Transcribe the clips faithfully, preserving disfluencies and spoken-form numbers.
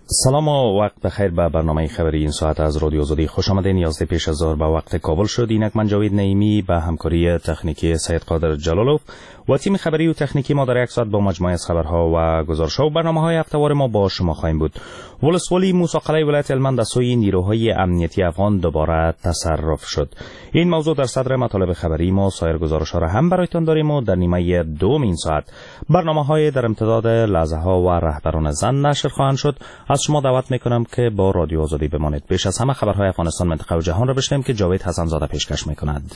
سلام و وقت بخیر به برنامه خبری این ساعت از رادیو آزادی خوش آمدین. یازده پیش از ظهر به وقت کابل شد. اینک من جاوید نعیمی به همکاری تکنیکی سید قادر جلالوف و تیم خبری و تکنیکی ما در یک ساعت با مجموعه از خبرها و گزارش‌ها و برنامه‌های هفته‌وار ما با شما خواهیم بود. ولسوالی موسی قلعه ولایت هلمند از سوی نیروهای امنیتی افغان دوباره تصرف شد. این موضوع در صدر مطالب خبری ما. سایر گزارش‌ها را هم برایتان داریم و در نیمه دوم این ساعت برنامه‌های در امتداد لحظه‌ها و رهبران زن نشر خواهند شد. از شما دعوت میکنم که با رادیو آزادی بمانید. بیش از همه خبرهای افغانستان، منطقه و جهان را بشنویم که جاوید حسن زاده پیشکش میکند.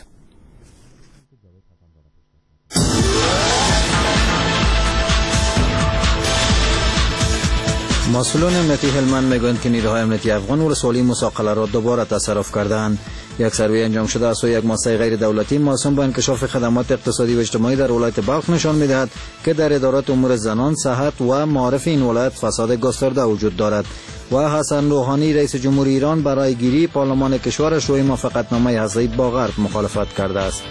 مسئولان امنیتی هلمند میگویند که نیروهای امنیتی افغان ولسوالی موسی قلعه را دوباره تصرف کردند. یک سروی انجام شده از سوی یک مؤسسه غیر دولتی موسوم به انکشاف خدمات اقتصادی و اجتماعی در ولایت بلخ نشان می‌دهد که در ادارات امور زنان، صحت و معارف این ولایت فساد گسترده وجود دارد. و حسن روحانی رئیس جمهوری ایران برای گیری پارلمان کشور شروع موافقتنامه هسته‌ای با غرب مخالفت کرده است.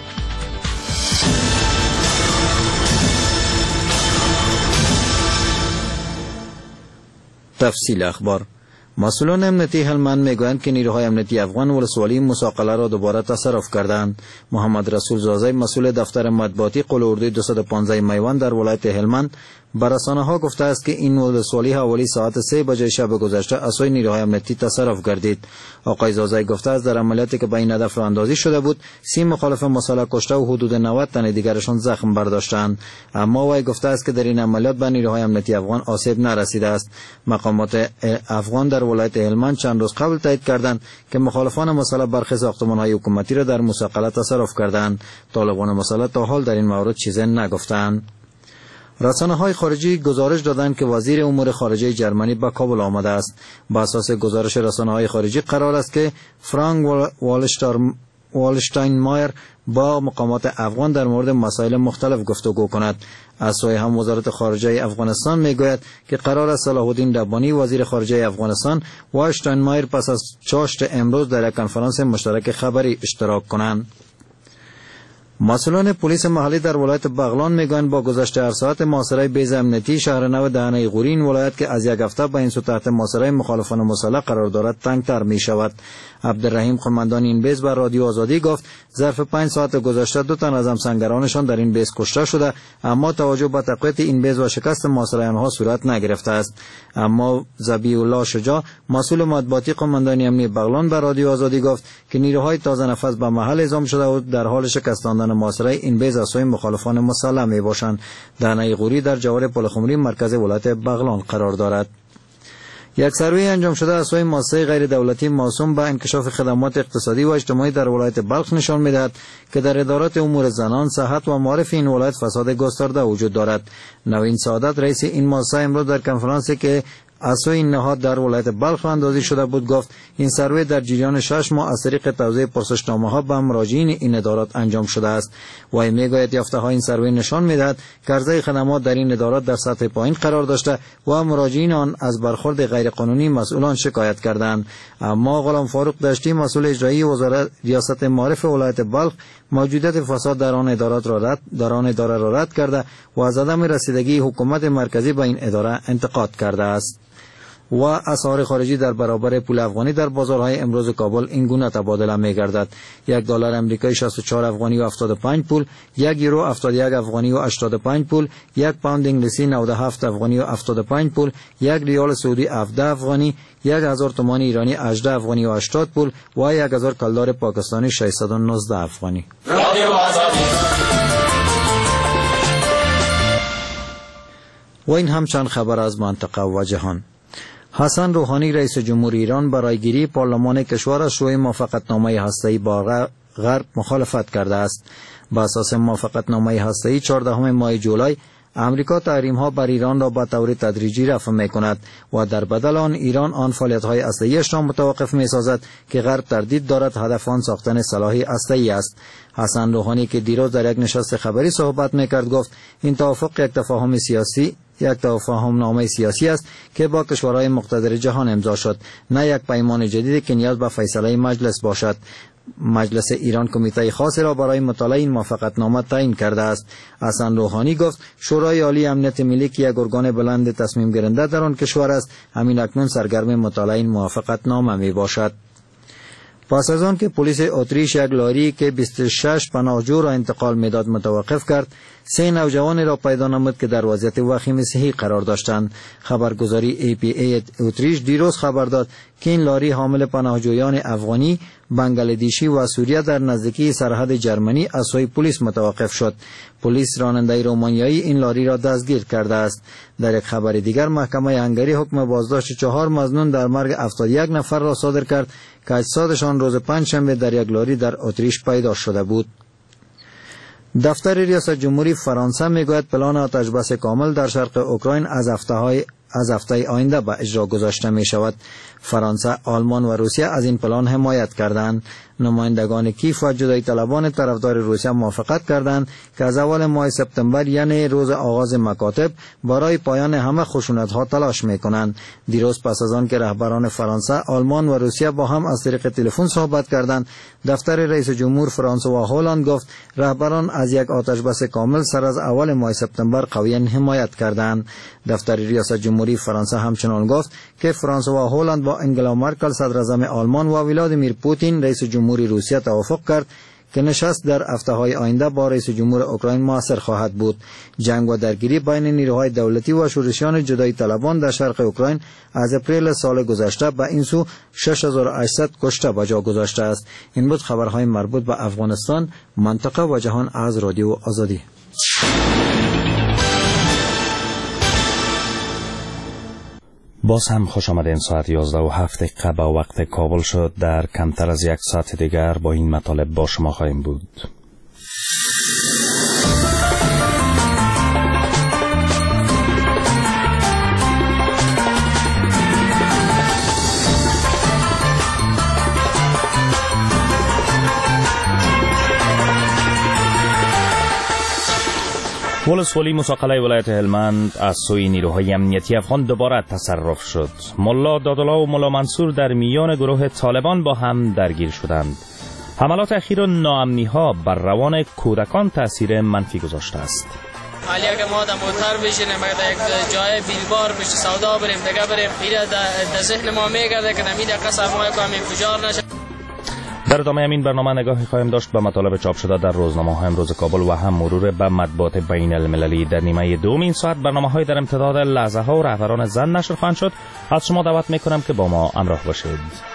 تفصیل اخبار. مسئولان امنیتی هلمند میگویند که نیروهای امنیتی افغان ولسوالی موسی قلعه را دوباره تصرف کردند. محمد رسول زازی مسئول دفتر مطبوعاتی قل اردوی دویست و پانزده میوان در ولایت هلمند به رسانه‌ها گفته است که این ولسوالی حوالی ساعت سه بجه شب گذشته از سوی نیروهای امنیتی تصرف گردید. آقای زازی گفته است در عملیاتی که به این هدف راهاندازی شده بود، سی مخالف مسلح کشته و حدود نود تن دیگرشان زخم برداشتند. اما وی گفته است که در این عملیات به نیروهای امنیتی افغان آسیب نرسیده است. مقامات افغان در ولایت هلمند چند روز قبل تایید کردند که مخالفان مسلح برخی ساختمان‌های حکومتی را در موسی قلعه تصرف کردند. طالبان مسلح تا حال در این مورد چیزی نگفتند. رسانه‌های خارجی گزارش دادند که وزیر امور خارجه جرمنی به کابل آمده است. با اساس گزارش رسانه‌های خارجی قرار است که فرانک والشتاین مایر با مقامات افغان در مورد مسائل مختلف گفتگو کند. از سوی هم وزارت خارجه افغانستان میگوید که قرار است صلاح الدین ربانی وزیر خارجه افغانستان و والشتاین مایر پس از چاشت امروز در یک کنفرانس مشترک خبری اشتراک کنند. مسئولان پلیس محلی در ولایت بغلان میگویند با گذشت هر ساعت محاصره بیض امنیتی شهر نو دهنه غوری این ولایت که از یک هفته به این سو تحت محاصره مخالفان مسلح قرار دارد تنگتر می شود. عبدالرحیم قماندان این بیض بر رادیو آزادی گفت ظرف پنج ساعت گذشته دو تن از همسنگرانشان در این بیض کشته شده، اما توجه به تقویت این بیض و شکست محاصره آنها صورت نگرفته است. اما ذبیح الله شجاع مسئول مطبوعاتی قماندانی امنیتی بغلان بر رادیو آزادی گفت که نیروهای تازه نفس به محل اعزام شده و در حال شکستاندن محاصره این بیض از سوی مخالفان مسلح می باشند. دهنه غوری در جوار پل خمری مرکز ولایت بغلان قرار دارد. یک سروی انجام شده از سوی مؤسسه غیر دولتی موسوم به انکشاف خدمات اقتصادی و اجتماعی در ولایت بلخ نشان می‌دهد که در ادارات امور زنان، صحت و معارف این ولایت فساد گسترده وجود دارد. نوین سعادت رئیس این مؤسسه امروز در کنفرانسی که از سوی این نهاد در ولایت بلخ اندازی شده بود گفت این سروی در جریان شش ماه از طریق توزیع پرسشنامه‌ها به مراجعین این ادارات انجام شده است. و میگوید یافته‌های این سروی نشان می‌دهد که عرضه خدمات در این ادارات در سطح پایین قرار داشته و مراجعین آن از برخورد غیرقانونی مسئولان شکایت کردند. اما غلام فاروق دشتی مسئول اجرایی وزارت ریاست معارف ولایت بلخ موجودیت فساد در آن ادارات را رد در آن اداره را رد کرده و از عدم رسیدگی حکومت مرکزی به این اداره انتقاد کرده است. و اسعار خارجی در برابر پول افغانی در بازارهای امروز کابل این گونه تبادله می‌گردد: یک دلار آمریکایی شصت و چهار افغانی و هفتاد و پنج پول، یک یورو هفتاد و یک افغانی و هشتاد و پنج پول، یک پوند انگلیسی نود و هفت افغانی و هفتاد و پنج پول، یک ریال سعودی هفده افغانی، یک هزار تومان ایرانی هجده افغانی و هشتاد پول و یک هزار کلدار پاکستانی ششصد و نوزده افغانی. و این هم چند خبر از منطقه و جهان. حسن روحانی رئیس جمهوری ایران برای گیری پارلمان کشور از شروع موافقتنامه هسته‌ای با غرب مخالفت کرده است. با اساس موافقتنامه هسته‌ای چهاردهم ماه جولای امریکا تحریم‌ها بر ایران را به طور تدریجی رفع می‌کند و در بدل آن ایران آن فعالیت‌های هسته‌ایش را متوقف می‌سازد که غرب تردید دارد هدف آن ساختن سلاح هسته‌ای است. حسن روحانی که دیروز در یک نشست خبری صحبت می‌کرد گفت این توافق یک تفاهم سیاسی یک تفاهم نامه سیاسی است که با کشورهای مقتدر جهان امضا شد، نه یک پیمان جدیدی که نیاز به فیصله مجلس باشد. مجلس ایران کمیته خاصی را برای مطالعه این موافقتنامه تعیین کرده است. حسن روحانی گفت شورای عالی امنیت ملی که یک ارگان بلند تصمیم گیرنده در آن کشور است، همین اکنون سرگرم مطالعه این موافقتنامه می باشد. پس از آن که پلیس اتریش یک لاری که بیست و شش پناهجو را انتقال میداد متوقف کرد، سه نوجوان را پیدا نمود که در وضعیت وخیم صحی قرار داشتند. خبرگزاری ای پی ای اتریش دیروز خبر داد که این لاری حامل پناهجویان افغانی، بنگلادیشی و سوریه در نزدیکی سرحد جرمنی از سوی پلیس متوقف شد. پلیس راننده رومانیایی این لاری را دستگیر کرده است. در یک خبر دیگر محکمه هنگری حکم بازداشت چهار مظنون در مرگ هفتاد و یک نفر را صادر کرد که اجسادشان روز پنجشنبه در یک لاری در اتریش پیدا شده بود. دفتر ریاست جمهوری فرانسه میگوید پلان آتش بس کامل در شرق اوکراین از هفته های از هفته آینده به اجرا گذاشته می شود. فرانسه، آلمان و روسیه از این پلان حمایت کردند. نمایندگان کیف و جدایی طلبان طرفدار روسیه موافقت کردند که از اول ماه سپتامبر یعنی روز آغاز مکاتب برای پایان همه خشونت ها تلاش می کنند. دیروز پس از آن که رهبران فرانسه، آلمان و روسیه با هم از طریق تلفن صحبت کردند، دفتر رئیس جمهور فرانسه و هلند گفت رهبران از یک آتش بس کامل سر از اول ماه سپتامبر قویا حمایت کردند. دفتر ریاست جمهوری فرانسه همچنان گفت که فرانسه و هلند با انگلا مرکل صدر اعظم آلمان و ولادیمیر پوتین رئیس جمهوری روسیه توافق کرد که نشست در هفته‌های آینده با رئیس جمهور اوکراین موثر خواهد بود. جنگ و درگیری بین نیروهای دولتی و شورشیان جدایی طلبان در شرق اوکراین از اپریل سال گذشته به این سو شش هزار و هشتصد کشته به جا گذاشته است. این بود خبرهای مربوط به افغانستان، منطقه و جهان از رادیو آزادی. باز هم خوش آمدین. ساعت یازده و هفت دقیقه به وقت کابل شد. در کمتر از یک ساعت دیگر با این مطالب با شما خواهیم بود. ولسوالی موسی ولایت هلمند از سوی نیروهای امنیتی افغان دوباره تصرف شد. ملا دادالله و ملا منصور در میان گروه طالبان با هم درگیر شدند. حملات اخیر ناامنی ها بر روان کودکان تاثیر منفی گذاشته است. حالی اگه ما در موتر بشینیم، اگه یک جای بیلبار بشه سودا بریم دیگه بریم، ایره در ذهن ما میگرده که نمید قصر ما کنیم فجار نشه. در ادامه همین برنامه نگاهی خواهیم داشت به مطالب چاپ شده در روزنامه های امروز کابل و هم مرور به مطبوعات بین المللی. در نیمه دوم این ساعت برنامه های در امتداد لحظه ها و رهبران زن نشر خواهند شد. از شما دعوت میکنم که با ما همراه باشید.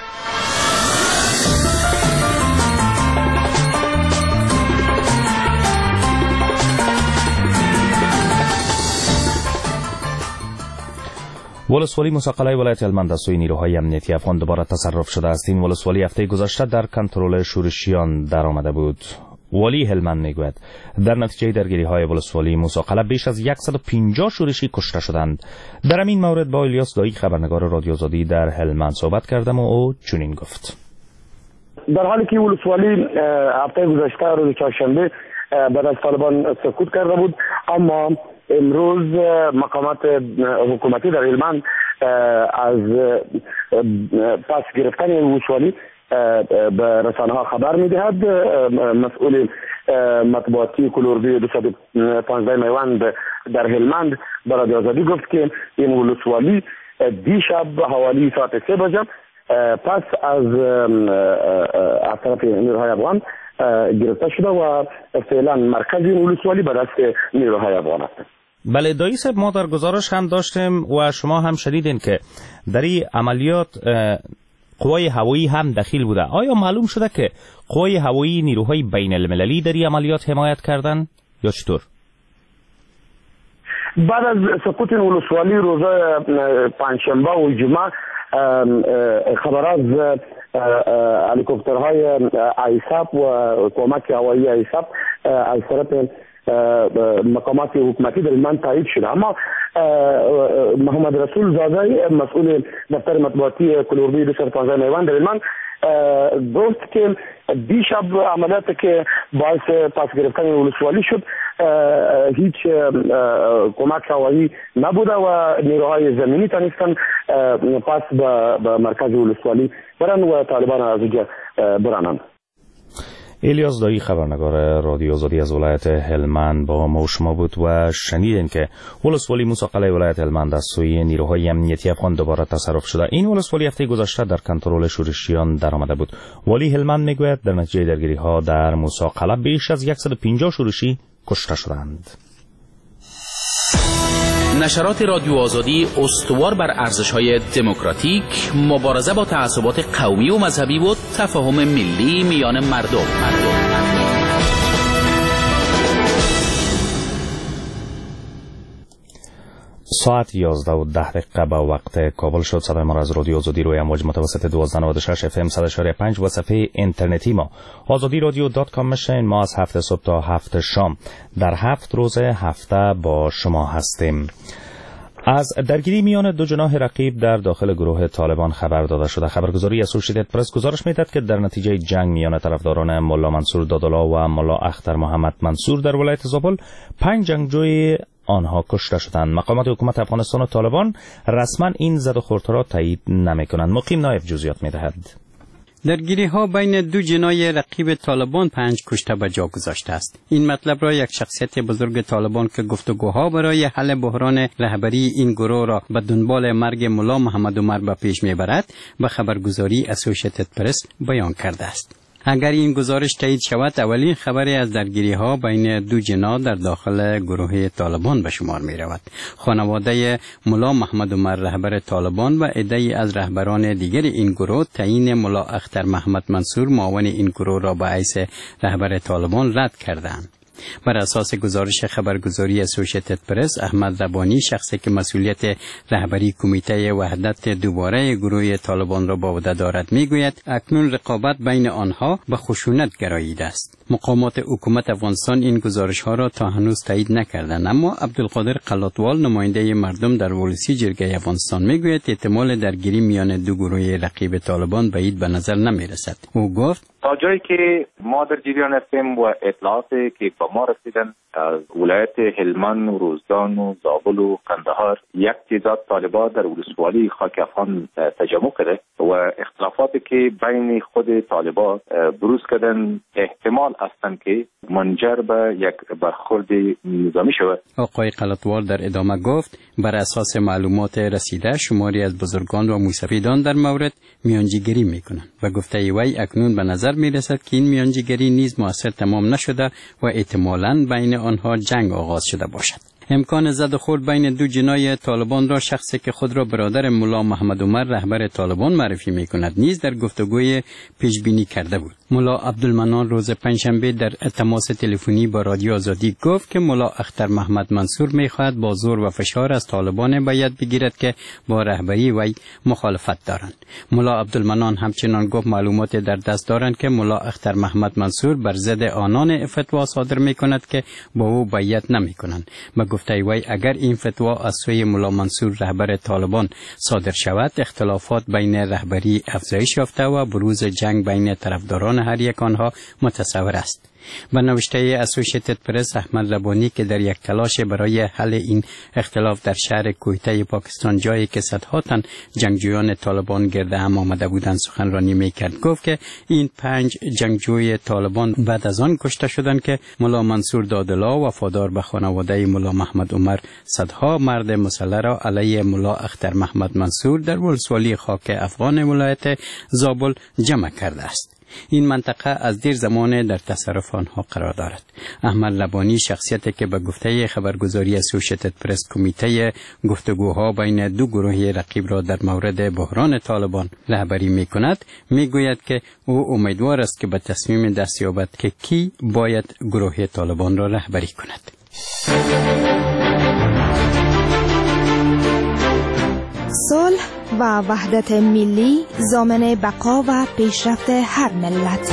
ولسوالی موسی ولایت هلمند از سوی نیروهای امنیتی افغان دوباره تصرف شده است. این ولسوالی هفته گذشته در کنترل شورشیان در آمده بود. والی هلمند میگوید در نتیجه درگیری های ولسوالی موسی بیش از صد و پنجاه شورشی کشته شدند. در این مورد با الیاس دایی خبرنگار رادیو آزادی در هلمند صحبت کردم و او چنین گفت: در حالی که ولسوالی هفته گذشته روز چهارشنبه بعد از طالبان سقوط کرده بود، اما امروز مقامات حکومتی در هلمند از پس گرفتن ولسوالی به رسانه ها خبر میدهد. مسئول مطبوعاتی کلوربی دویست و پانزده میوند در هلمند به رادیو آزادی گفت که این ولسوالی دیشب حوالی ساعت سه بجه پس از از طرف نیروهای افغان گرفته شده و فعلا مرکز این ولسوالی به دست نیروهای افغان است. بله دایی صاحب، ما در گزارش هم داشتیم و شما هم شنیدین که در این عملیات قوای هوایی هم دخیل بوده. آیا معلوم شده که قوای هوایی نیروهای بین المللی در این عملیات حمایت کردن یا چطور؟ بعد از سقوط ولسوالی روز پنجشنبه و جمعه خبر از هلیکوپترهای آیساپ و کمک هوایی آیساپ از طرف مقامات حکومتی در هلمند تایید شده، اما محمد رسول زاده مسئول دفتر مطبوعاتی کلوربی دویست و پانزده میوند در هلمند گفت که دیشب عملیات که باعث پس گرفتن ولسوالی شد هیچ کمک هوایی نبوده و نیروهای زمینی تانستن پس به مرکز ولسوالی برن و طالبان از اونجا برانند. الیاس دایی خبرنگار رادیو آزادی از ولایت هلمند با ما و شما بود و شنیدین که ولسوالی موسی قلعه ولایت هلمند از سوی نیروهای امنیتی افغان دوباره تصرف شده. این ولسوالی هفته گذشته در کنترل شورشیان درآمده بود. والی هلمند میگوید در نتیجه درگیری ها در موسی قلعه بیش از صد و پنجاه شورشی کشته شدند. نشرات رادیو آزادی استوار بر ارزش‌های دموکراتیک، مبارزه با تعصبات قومی و مذهبی و تفاهم ملی میان مردم. مردم. ساعت یازده و ده دقیقه به وقت کابل شد. صدای ما را از رادیو آزادی روی امواج متوسط دوازده و نود و شش اف ام صد و شش پنج و صفحه اینترنتی ما آزادی رادیو دات کام میشین. ما از هفت صبح تا هفت شام در هفت روز هفته با شما هستیم. از درگیری میان دو جناح رقیب در داخل گروه طالبان خبر داده شده. خبرگزاری اسوسییتد پرس گزارش میدهد که در نتیجه جنگ میان طرفداران ملا منصور دادالله و ملا اختر محمد منصور در ولایت زابل پنج جنگجوی آنها کشته شدند. مقامات حکومت افغانستان و طالبان رسما این زد و خورد را تایید نمی‌کنند. مقیم نایب جزئیات می‌دهد. درگیری ها بین دو جناح رقیب طالبان پنج کشته به جا گذاشته است. این مطلب را یک شخصیت بزرگ طالبان که گفتگوها برای حل بحران رهبری این گروه را به دنبال مرگ ملا محمد عمر به پیش میبرد به خبرگزاری اسوسییتد پرس بیان کرده است. اگر این گزارش تایید شود، اولین خبری از درگیری ها بین دو جناح در داخل گروه طالبان به شمار می رود. خانواده ملا محمد عمر رهبر طالبان و عده‌ای از رهبران دیگر این گروه تعیین ملا اختر محمد منصور معاون این گروه را به حیث رهبر طالبان رد کردند. بر اساس گزارش خبرگزاری اسوسییتد پرس، احمد ربانی، شخصی که مسئولیت رهبری کمیته وحدت دوباره گروه طالبان را به عهده دارد، میگوید اکنون رقابت بین آنها به خشونت گراییده است. مقامات حکومت افغانستان این گزارش ها را تا هنوز تایید نکردند، اما عبدالقادر قلاتوال، نماینده مردم در ولسی جرگه افغانستان، میگوید احتمال درگیری میان دو گروه رقیب طالبان بعید به نظر نمیرسد. او گفت تا جایی که ما در جریان هستیم و اطلاعاتی که به ما رسیدن از ولایت هلمند و روزگان و زابل و قندهار، یک تعداد طالبان در ولسوالی خاک افغان تجمع کرده و اختلافاتی که بین خود طالبان بروز کردن احتمال هستند که منجر به یک برخورد نظامی شود. آقای قلاتوال در ادامه گفت بر اساس معلومات رسیده شماری از بزرگان و موسفیدان در مورد میانجیگری میکنند و گفته وی اکنون به نظر میرسد که این میانجیگری نیز مؤثر تمام نشده و احتمالاً بین آنها جنگ آغاز شده باشد. امکان زد و خورد بین دو جناح طالبان را شخصی که خود را برادر ملا محمد عمر رهبر طالبان معرفی میکند نیز در گفتگوی پیش بینی کرده بود. ملا عبدالمنان روز پنجشنبه در تماس تلفنی با رادیو آزادی گفت که ملا اختر محمد منصور میخواهد با زور و فشار از طالبان بیعت بگیرد که با رهبری وی مخالفت دارند. ملا عبدالمنان همچنان گفت معلومات در دست دارند که ملا اختر محمد منصور بر ضد آنان فتوا صادر میکند که با او بیعت نمیکنند. گفته وی اگر این فتوا از سوی ملا منصور رهبر طالبان صادر شود، اختلافات بین رهبری افزایش یافته و بروز جنگ بین طرفداران هر یک آنها متصور است. به نوشته اسوسییتد پرس، احمد ربانی که در یک تلاش برای حل این اختلاف در شهر کویته پاکستان، جایی که صدها تن جنگجویان طالبان گرد هم آمده بودند، سخنرانی میکرد. گفت که این پنج جنگجوی طالبان بعد از آن کشته شدند که ملا منصور دادالله وفادار به خانواده ملا محمد عمر صدها مرد مسلح را علیه ملا اختر محمد منصور در ولسوالی خاک افغان ولایت زابل جمع کرده است. این منطقه از دیر زمان در تصرف آنها قرار دارد. احمد لبانی، شخصیتی که به گفته خبرگزاری اسوسییتد پرس کمیته گفتگوها بین دو گروه رقیب را در مورد بحران طالبان رهبری می کند، می گوید که او امیدوار است که به تصمیم دست یابد که کی باید گروه طالبان را رهبری کند. صلح و وحدت ملی ضامن بقا و پیشرفت هر ملت.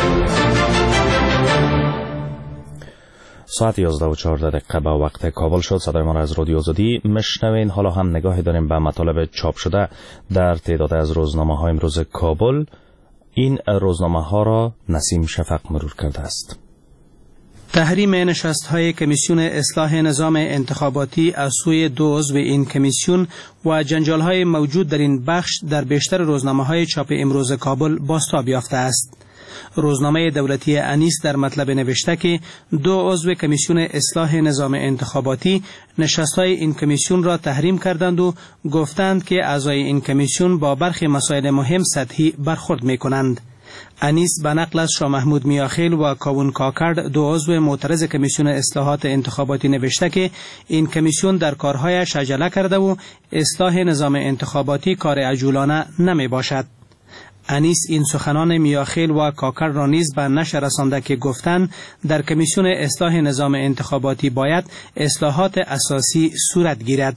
ساعت یازده و چهارده دقیقه به وقت کابل شد. صدای ما را از رادیو آزادی مشنوین. حالا هم نگاهی داریم به مطالب چاپ شده در تعداد از روزنامه های امروز کابل. این روزنامه ها را نسیم شفق مرور کرده است. تحریم نشست‌های کمیسیون اصلاح نظام انتخاباتی از سوی دو عضو این کمیسیون و جنجال‌های موجود در این بخش در بیشتر روزنامه‌های چاپ امروز کابل بازتاب یافته است. روزنامه دولتی انیس در مطلب نوشته که دو عضو کمیسیون اصلاح نظام انتخاباتی نشست‌های این کمیسیون را تحریم کردند و گفتند که اعضای این کمیسیون با برخی مسائل مهم سطحی برخورد می‌کنند. انیس به نقل از شاه محمود میاخیل و کاوون کاکرد دو عضو معترض کمیسیون اصلاحات انتخاباتی نوشته که این کمیسیون در کارهایش عجله کرده و اصلاح نظام انتخاباتی کار عجولانه نمی باشد. انیس این سخنان میاخیل و کاکر را نیز به نشر رسانده که گفتند در کمیسیون اصلاح نظام انتخاباتی باید اصلاحات اساسی صورت گیرد.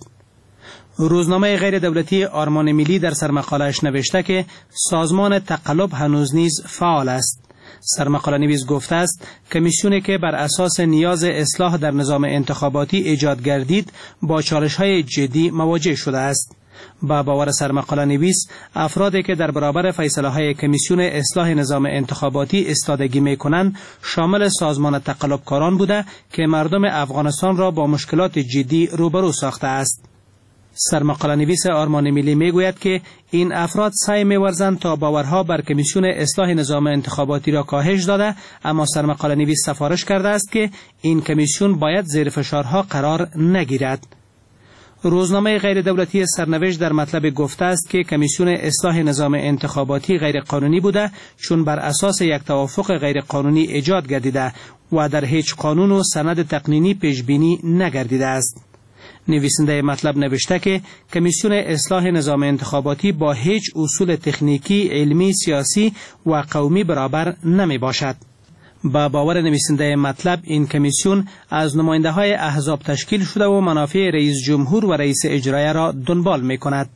روزنامه غیر دولتی آرمان ملی در سرمقاله‌اش نوشته که سازمان تقلب هنوز نیز فعال است. سرمقاله نویس گفته است کمیسیونی که بر اساس نیاز اصلاح در نظام انتخاباتی ایجاد گردید با چالش‌های جدی مواجه شده است. با باور سرمقاله نویس افرادی که در برابر فیصله‌های کمیسیون اصلاح نظام انتخاباتی ایستادگی می‌کنند شامل سازمان تقلبکاران بوده که مردم افغانستان را با مشکلات جدی روبرو ساخته است. سرمقاله نویس آرمان ملی میگوید که این افراد سعی می‌ورزند تا باورها بر کمیسیون اصلاح نظام انتخاباتی را کاهش داده، اما سرمقاله نویس سفارش کرده است که این کمیسیون باید زیر فشارها قرار نگیرد. روزنامه غیر دولتی سرنوشت در مطلب گفته است که کمیسیون اصلاح نظام انتخاباتی غیر قانونی بوده چون بر اساس یک توافق غیر قانونی ایجاد گردیده و در هیچ قانون و سند تقنینی پیش بینی نگردیده است. نویسنده مطلب نوشته که کمیسیون اصلاح نظام انتخاباتی با هیچ اصول تکنیکی، علمی، سیاسی و قومی برابر نمی باشد. با باور نویسنده مطلب این کمیسیون از نماینده های احزاب تشکیل شده و منافع رئیس جمهور و رئیس اجرایه را دنبال می کند.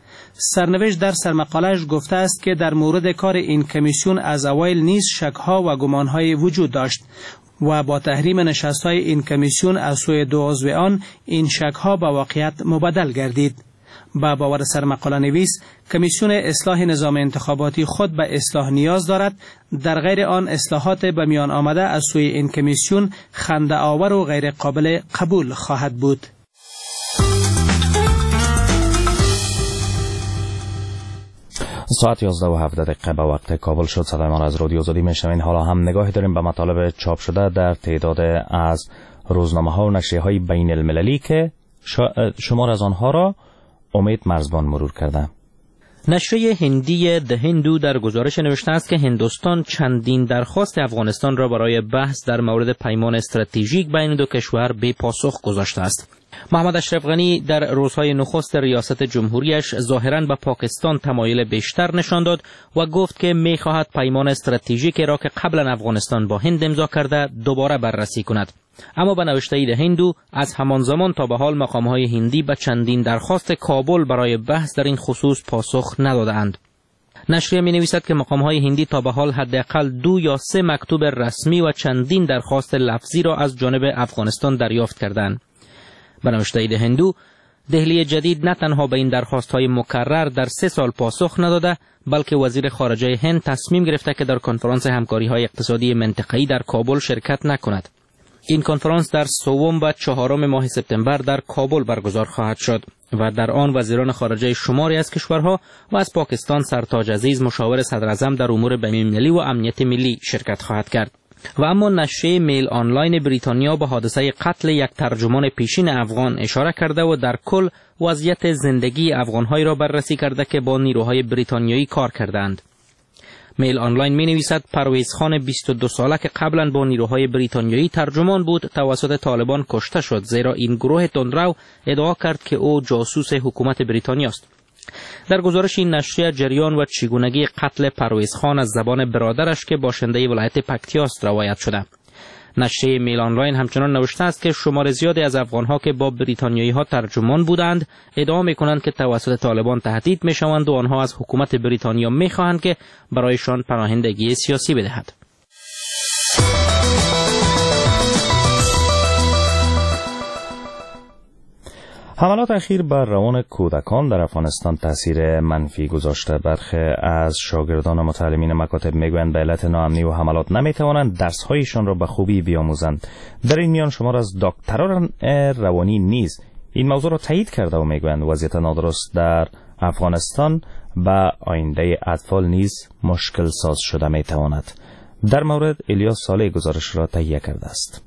سرنوشت در سرمقاله‌اش گفته است که در مورد کار این کمیسیون از اوایل نیز شک‌ها و گمان‌های وجود داشت و با تحریم نشست‌های این کمیسیون از سوی دو عضو آن این شک‌ها به واقعیت مبدل گردید. با باور سرمقاله نویس کمیسیون اصلاح نظام انتخاباتی خود به اصلاح نیاز دارد، در غیر آن اصلاحات به میان آمده از سوی این کمیسیون خنده آور و غیر قابل قبول خواهد بود. ساعت یازده و هفده دقیقه به وقت کابل شد. صدای ما را از رادیو آزادی میشنوین. حالا هم نگاهی داریم به مطالب چاپ شده در تعداد از روزنامه ها و نشریه های بین المللی که شمار از آنها را امید مرزبان مرور کرده. نشریه هندی د هندو در گزارش نوشته است که هندوستان چندین درخواست افغانستان را برای بحث در مورد پیمان استراتژیک بین دو کشور بی پاسخ گذاشته است. محمد اشرف غنی در روزهای نخست ریاست جمهوریش ظاهراً به پاکستان تمایل بیشتر نشان داد و گفت که می‌خواهد پیمان استراتژیکی را که قبلا افغانستان با هند امضا کرده دوباره بررسی کند. اما به نوشته د هندو از همان زمان تا به حال مقام‌های هندی به چندین درخواست کابل برای بحث در این خصوص پاسخ ندادند. نشریه می‌نویسد که مقام‌های هندی تا به حال حداقل دو یا سه مکتوب رسمی و چندین درخواست لفظی را از جانب افغانستان دریافت کردند. به نوشته د هندو، دهلی جدید نه تنها به این درخواست‌های مکرر در سه سال پاسخ نداده، بلکه وزیر خارجه هند تصمیم گرفته که در کنفرانس همکاری‌های اقتصادی منطقه‌ای در کابل شرکت نکند. این کنفرانس در سوم و چهارم ماه سپتامبر در کابل برگزار خواهد شد و در آن وزیران خارجه شماری از کشورها و از پاکستان سرتاج عزیز مشاور صدراعظم در امور بین‌المللی و امنیت ملی شرکت خواهد کرد. و اما نشریه میل آنلاین بریتانیا به حادثه قتل یک ترجمان پیشین افغان اشاره کرده و در کل وضعیت زندگی افغان‌هایی را بررسی کرده که با نیروهای بریتانیایی کار کردند. میل آنلاین می نویسد پرویز خان بیست و دو ساله که قبلا با نیروهای بریتانیایی ترجمان بود توسط طالبان کشته شد، زیرا این گروه تندرو ادعا کرد که او جاسوس حکومت بریتانیا است. در گزارش این نشریه جریان و چگونگی قتل پرویز خان از زبان برادرش که باشنده ولایت پکتیاست روایت شده. نشریه میل آنلاین همچنان نوشته است که شمار زیادی از افغان‌ها که با بریتانیایی ها ترجمان بودند ادعا می‌کنند که توسط طالبان تهدید می‌شوند و آنها از حکومت بریتانیا می‌خواهند که برایشان پناهندگی سیاسی بدهد. حملات اخیر بر روان کودکان در افغانستان تاثیر منفی گذاشته. برخی از شاگردان و متعلمین مکاتب میگویند به علت ناامنی و حملات نمیتوانند درسهایشان را به خوبی بیاموزند. در این میان شمار از دکتران روانی نیز این موضوع را تایید کرده و میگویند وضعیت نادرست در افغانستان به آینده اطفال نیز مشکل ساز شده می تواند. در مورد الیاس صالح گزارش را تهیه کرده است.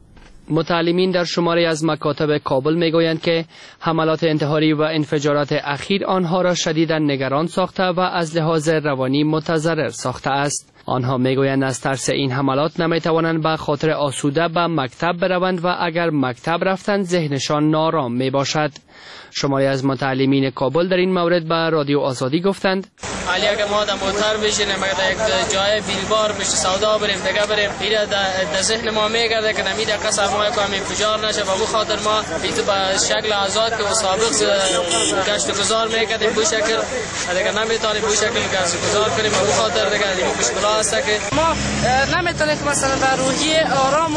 متعلمین در شماری از مکاتب کابل میگویند که حملات انتحاری و انفجارات اخیر آنها را شدیداً نگران ساخته و از لحاظ روانی متضرر ساخته است. آنها میگویند از ترس این حملات نمیتوانند به خاطر آسوده به مکتب بروند و اگر مکتب رفتند ذهنشان نارام می باشد. شماری از متعلمین کابل در این مورد به رادیو آزادی گفتند علی اگه ما در موتر بشینیم اگه یک جای بیلبار بشه سودا بریم دیگه بریم پیره در ذهن ما میگرده که نمید قصر ما کنم انفجار نشه و بو خاطر ما ایتو به شکل آزاد که سابق گشت گذار میکردیم بو شکل دیگه نمیتونیم بو شکل گشت گذار کنیم و بو خاطر دیگه این مشکلات است که ما نمیتونیم مثلا به روحیه آرام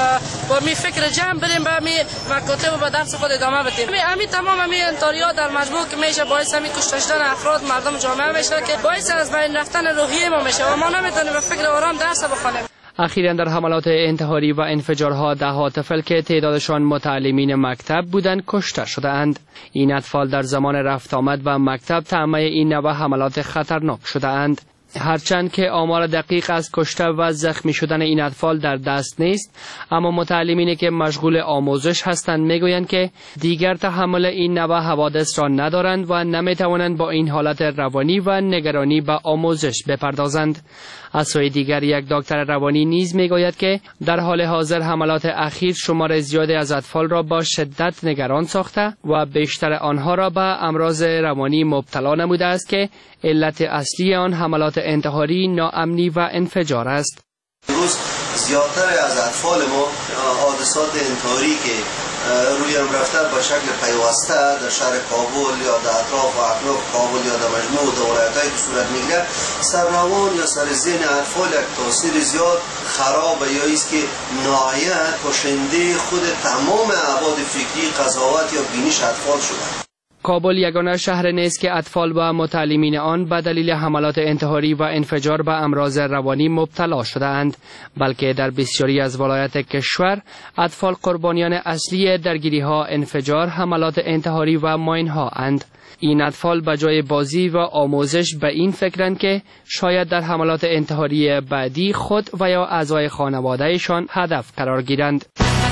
با می فکر جمع بریم به می مکاتب و به درس خود ادامه بدیم. همین تمام همین انطاریا در مجموع که میشه باعث همین کشته شدن افراد مردم جامعه میشه که باعث از بین رفتن روحیه ما میشه و ما نمیتونیم به فکر آرام درس بخونیم. اخیراً در حملات انتحاری و انفجارها ده ها طفل که تعدادشان متعلمین مکتب بودند کشته شده اند. این اطفال در زمان رفت آمد به مکتب طعمه این نوع حملات خطرناک شده اند. هرچند که آمار دقیق از کشته و زخمی شدن این اطفال در دست نیست، اما متعلمینی که مشغول آموزش هستند میگویند که دیگر تحمل این نوع حوادث را ندارند و نمیتوانند با این حالت روانی و نگرانی به آموزش بپردازند. از سوی دیگر یک دکتر روانی نیز میگوید که در حال حاضر حملات اخیر شمار زیادی از اطفال را با شدت نگران ساخته و بیشتر آنها را به امراض روانی مبتلا نموده است که علت اصلی آن حملات انتحاری، ناامنی و انفجار است. روز زیادتر از اطفال ما حادثات انتحاری که روی هم رفته به شکل پیوسته در شهر کابل یا در اطراف و اطراف کابل یا در مجموع و ولایت‌های که صورت میگیره سرنوان یا سر ذهن اطفال یک تاثیر زیاد خراب یا است که نهایت کشنده خود تمام ابعاد فکری، قضاوت یا بینش اطفال شده. کابل یگانه شهر نیست که اطفال و متعلمین آن به دلیل حملات انتحاری و انفجار به امراض روانی مبتلا شده اند، بلکه در بسیاری از ولایات کشور اطفال قربانیان اصلی درگیری ها، انفجار، حملات انتحاری و ماین ها اند. این اطفال به جای بازی و آموزش به این فکرند که شاید در حملات انتحاری بعدی خود و یا اعضای خانوادهشان هدف قرار گیرند.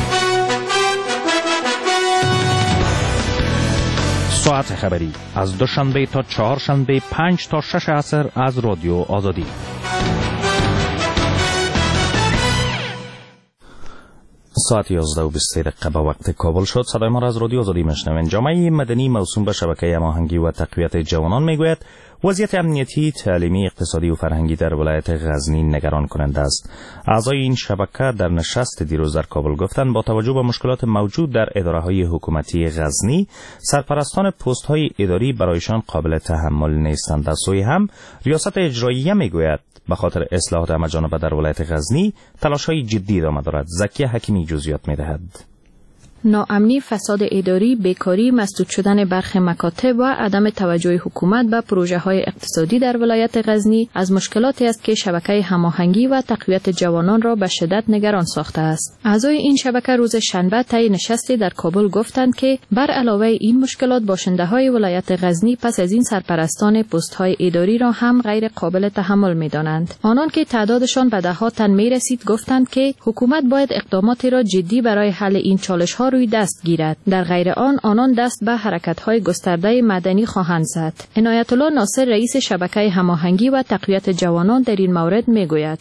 ساعت خبری از دوشنبه تا چهارشنبه پنج تا شش عصر از رادیو آزادی. ساعت یازده و بیست دقیقه به وقت کابل شد. صدای ما را از رادیو آزادی میشنوین. جامعه مدنی موسوم به شبکه هماهنگی و تقویت جوانان میگوید وضعیت امنیتی، تعلیمی، اقتصادی و فرهنگی در ولایت غزنی نگران کننده است. اعضای این شبکه در نشست دیروز در کابل گفتند با توجه به مشکلات موجود در اداره‌های حکومتی غزنی، سرپرستان پست‌های اداری برایشان قابل تحمل نیستند. از سوی هم ریاست اجراییه میگوید به خاطر اصلاحات همه‌جانبه در ولایت غزنی تلاش‌های جدی ادامه دارد. زکیه حکیمی جزئیات می‌دهد. ناامنی، فساد اداری، بیکاری، مسدود شدن برخی مکاتب و عدم توجه حکومت به پروژه‌های اقتصادی در ولایت غزنی از مشکلاتی است که شبکه هماهنگی و تقویت جوانان را به شدت نگران ساخته است. اعضای این شبکه روز شنبه طی نشستی در کابل گفتند که بر علاوه این مشکلات باشنده‌های ولایت غزنی پس از این سرپرستان پست‌های اداری را هم غیر قابل تحمل می‌دانند. آنان که تعدادشان به ده‌ها تن می‌رسید گفتند که حکومت باید اقداماتی را جدی برای حل این چالش‌ها روی دست گیرد. در غیر آن آنان دست به حرکت‌های گسترده مدنی خواهند زد. عنایت الله ناصر رئیس شبکه هماهنگی و تقویت جوانان در این مورد میگوید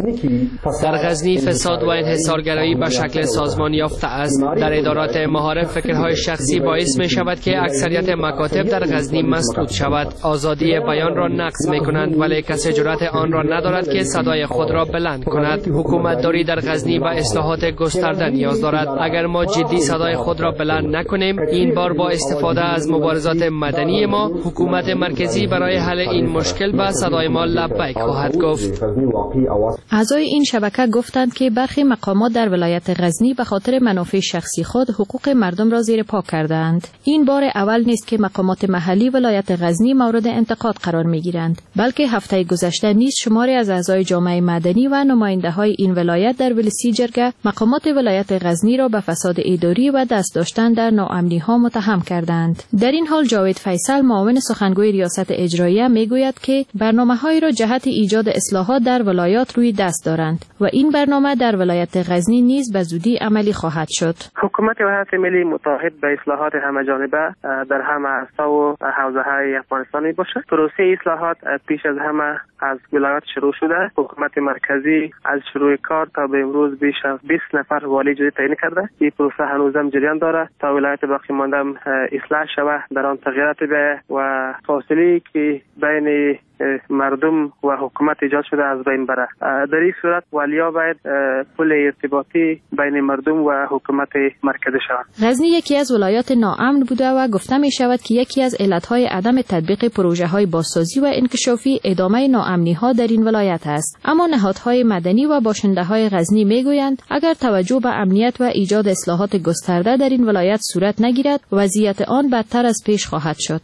در غزنی فساد و انحصارگرایی به شکل سازمان یافته است. در ادارات معارف فکرهای شخصی باعث می شود که اکثریت مکاتب در غزنی مسدود شود. آزادی بیان را نقض می کنند ولی کسی جرأت آن را ندارد که صدای خود را بلند کند. حکومت داری در غزنی به اصلاحات گسترده نیاز دارد. اگر ما جدی صدای خود را بلند نکنیم، این بار با استفاده از مبارزات مدنی ما حکومت مرکزی برای حل این مشکل به صدای ما لبیک خواهد گفت. اعضای این شبکه گفتند که برخی مقامات در ولایت غزنی به خاطر منافع شخصی خود حقوق مردم را زیر پا کردند. این بار اول نیست که مقامات محلی ولایت غزنی مورد انتقاد قرار میگیرند، بلکه هفته گذشته نیز شماری از اعضای جامعه مدنی و نماینده‌های این ولایت در ولسی جرگه مقامات ولایت غزنی را به فساد اداری اداری و دست داشتن در ناامنی ها متهم کردند. در این حال جاوید فیصل معاون سخنگوی ریاست اجراییه میگوید که برنامه‌هایی را جهت ایجاد اصلاحات در ولایات روی دست دارند و این برنامه در ولایت غزنی نیز به زودی عملی خواهد شد. حکومت وحدت ملی متعهد به اصلاحات همه‌جانبه در همه عرصه و حوزه‌های افغانستان میباشد. پروسه اصلاحات پیش از همه از ولایات شروع شده. حکومت مرکزی از شروع کار تا به امروز بیش از بیست نفر والی جدید تعیین کرده. این پروسه هنوزم جریان داره تا ولایت باقی مانده اصلاح شود، در آن تغییرات به و فاصله که بین مردم و حکومت ایجاد شده از بین بره. در این صورت والیا باید پل ارتباطی بین مردم و حکومت مرکزی شود. غزنی یکی از ولایات ناامن بوده و گفته می شود که یکی از علتهای عدم تطبیق پروژه های بازسازی و انکشافی ادامه ناامنی ها در این ولایت است. اما نهادهای مدنی و باشنده های غزنی می گویند اگر توجه به امنیت و ایجاد اصلاحات گسترده در این ولایت صورت نگیرد وضعیت آن بدتر از پیش خواهد شد.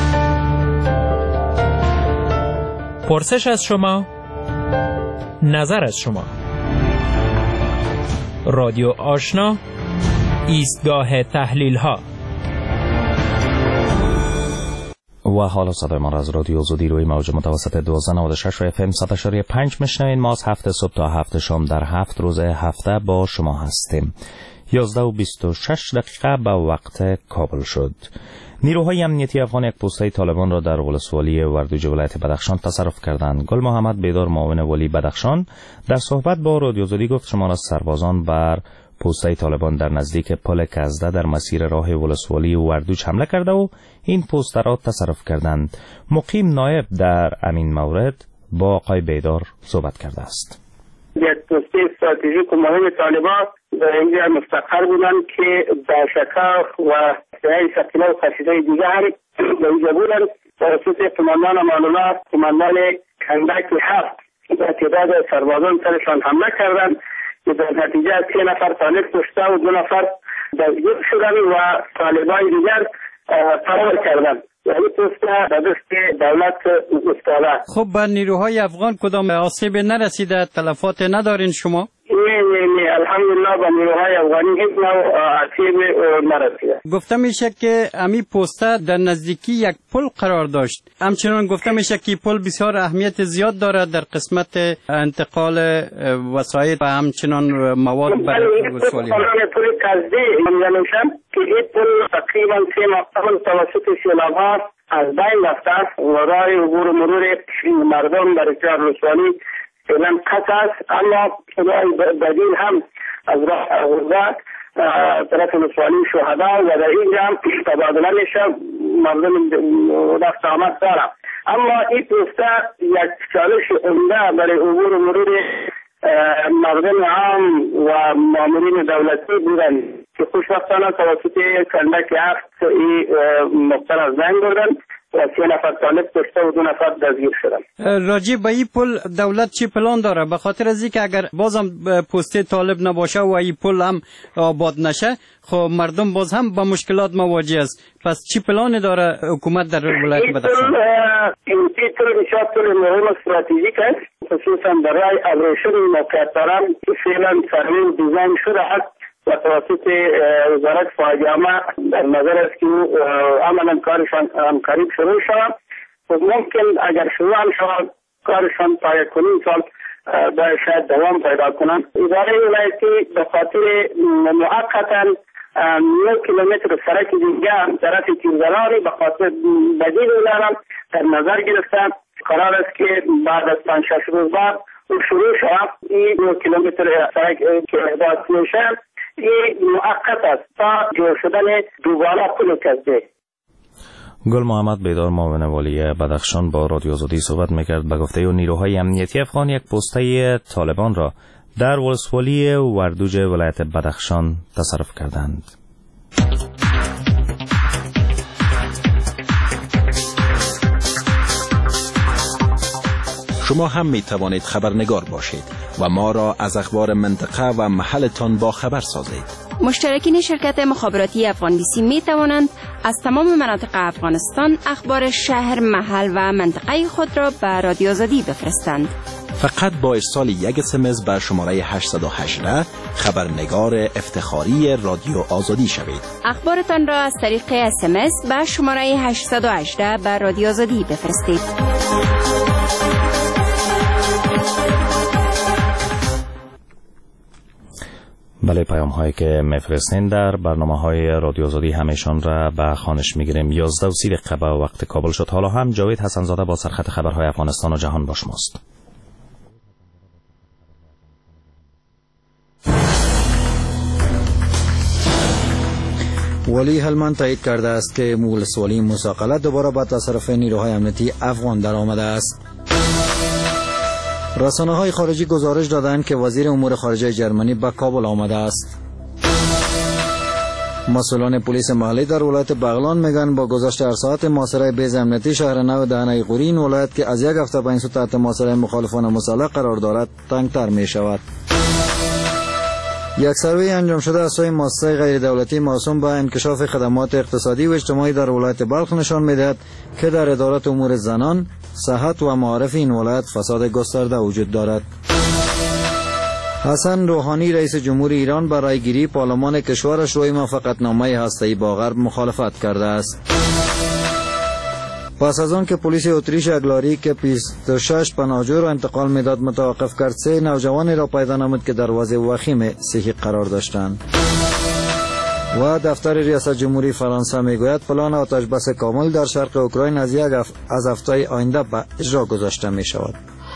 پرسش از شما، نظر از شما. رادیو آشنا، ایستگاه تحلیل ها. و حالا صدای ما را از رادیو آزادی روی موج متوسط دوازده نود و شش و اف ام صد و شش و پنج میشنوید. ما از هفت صبح تا هفت شام در هفت روز هفته با شما هستیم. یازده و بیست و شش دقیقه به وقت کابل شد. نیروهای امنیتی افغان یک پوسته طالبان را در ولسوالی وردوج ولایت بدخشان تصرف کردند. گل محمد بیدار معاون ولی بدخشان در صحبت با رادیو آزادی گفت شمار از سربازان بر پوسته طالبان در نزدیک پل کزده در مسیر راه ولسوالی وردوج حمله کرده و این پوسته را تصرف کردند. مقیم نایب در امین مورد با آقای بیدار صحبت کرده است. یک پوسته استراتژیک و مهم طالبان در اینجا مستقر بودن که داشکا و سعی سکینه و خشیده دیگه هم در اینجا بودن. توسط قماندان امانالله قماندان کندک هفت در تعداد سربازان سرشان حمله کردند که در نتیجه سه نفر طالب کشته و دو نفر دستگیر شدن و طالبان دیگر فرار کردند. یعنی پوسته به دست دولت افتاده. خب بر نیروهای افغان کدام آسیب نرسیده؟ تلفات ندارین شما؟ نه نه نه الحمدلله به نیروهای افغانی هیچ نوع آسیب نرسیده. گفته میشه که امی پوسته در نزدیکی یک پل قرار داشت. همچنان گفته میشه که پل بسیار اهمیت زیاد دارد در قسمت انتقال وسایل و همچنان مواد برای وسوالی. پل کزده میگنوشم که این پل تقریبا سه ماه توسط سیلاب‌ها از بین رفته و راه عبور مرور مردم در اختیار ولسوالی فعلا قطع است، اما راه بدیل هم از راه اغوزه طرف ولسوالی شهدا و در اینجا هم تبادله میشه، مردم رفت آمد داره. اما این پوسته یک چالش عمده برای عبور مرور مردم عام و مامورین دولتی بودن که خوشبختانه توسط کندک هفت این مقتل از بین بردن و سه نفر طالب کشته و دو نفر دستگیر شدن. راجع به این پل دولت چی پلان داره؟ به خاطر از اینکه اگر بازم پوسته طالب نباشه و این پل هم آباد نشه خب مردم باز هم با مشکلات مواجه است. پس چی پلان داره حکومت در ولایت بدخشان؟ این پل بسیار پل مهم استراتژیک است، خصوصا برای ابریشم موقعیت دارم که فعلا سروی دیزاین شده است و توسط وزارت فاجعه در نظر است که عملا کارشان قریب شروع شود و ممکن اگر شروع هم شود کارشان تا یک و نیم سال شاید دوام پیدا کنند. اداره ولایتی به خاطر موقتا نه کیلومتر سرک دیگه طرف تیرزنانی به خاطر بدیل اولارم در نظر گرفتن. قرار است که بعد از پنج شش روز بعد شروع شود. این نه کیلومتر سرک که احداث میشه این موقت است تا جور شدن دوباره پل کزده. گل محمد بیدار معاون والی بدخشان با رادیو آزادی صحبت میکرد. به گفته او نیروهای امنیتی افغان یک پوسته طالبان را در ولسوالی وردوج ولایت بدخشان تصرف کردند. شما هم می توانید خبرنگار باشید و ما را از اخبار منطقه و محلتان با خبر سازید. مشترکین شرکت مخابراتی افغان بی سی می توانند از تمام مناطق افغانستان اخبار شهر، محل و منطقه خود را به رادیو آزادی بفرستند. فقط با ارسال یک اسمس به شماره هشت یک هشت خبرنگار افتخاری رادیو آزادی شوید. اخبارتان را از طریق اسمس به شماره هشت یک هشت به رادیو آزادی بفرستید. بله، پیام هایی که میفرستین در برنامه های رادیو آزادی همیشان را به خوانش میگیریم. یازده و سی دقیقه به وقت کابل شد. حالا هم جاوید حسن زاده با سرخط خبرهای افغانستان و جهان با شماست. ولی هلمند تایید کرده است که ولسوالی مساقله دوباره با تصرف نیروهای امنیتی افغان در آمده است. رسانه های خارجی گزارش دادند که وزیر امور خارجه جرمنی به کابل آمده است. مسئولان پلیس محلی در ولایت بغلان میگن با گذشت هر ساعت محاصره بیض امنیتی شهر نو دهنه غورین ولایت که از یک هفته به این سو تحت محاصره مخالفان مسلح قرار دارد تنگتر می شود. یک سروی انجام شده از سوی مؤسسه غیر دولتی موسوم به انکشاف خدمات اقتصادی و اجتماعی در ولایت بلخ نشان می‌دهد که در ادارات امور زنان، صحت و معارف این ولایت فساد گسترده وجود دارد. حسن روحانی رئیس جمهور ایران برای گیری پارلمان کشورش روی موافقتنامه هسته‌ای با غرب مخالفت کرده است. پس از آن که پلیس اتریش اگلاری که بیست و شش پناهجو را انتقال میداد متوقف کرد، سه نوجوانی را پیدا نمود که در وضع وخیم صحی قرار داشتند. و دفتر ریاست جمهوری فرانسه میگوید پلان آتش بس کامل در شرق اوکراین از یک اف... از هفته آینده به اجرا گذاشته می شود.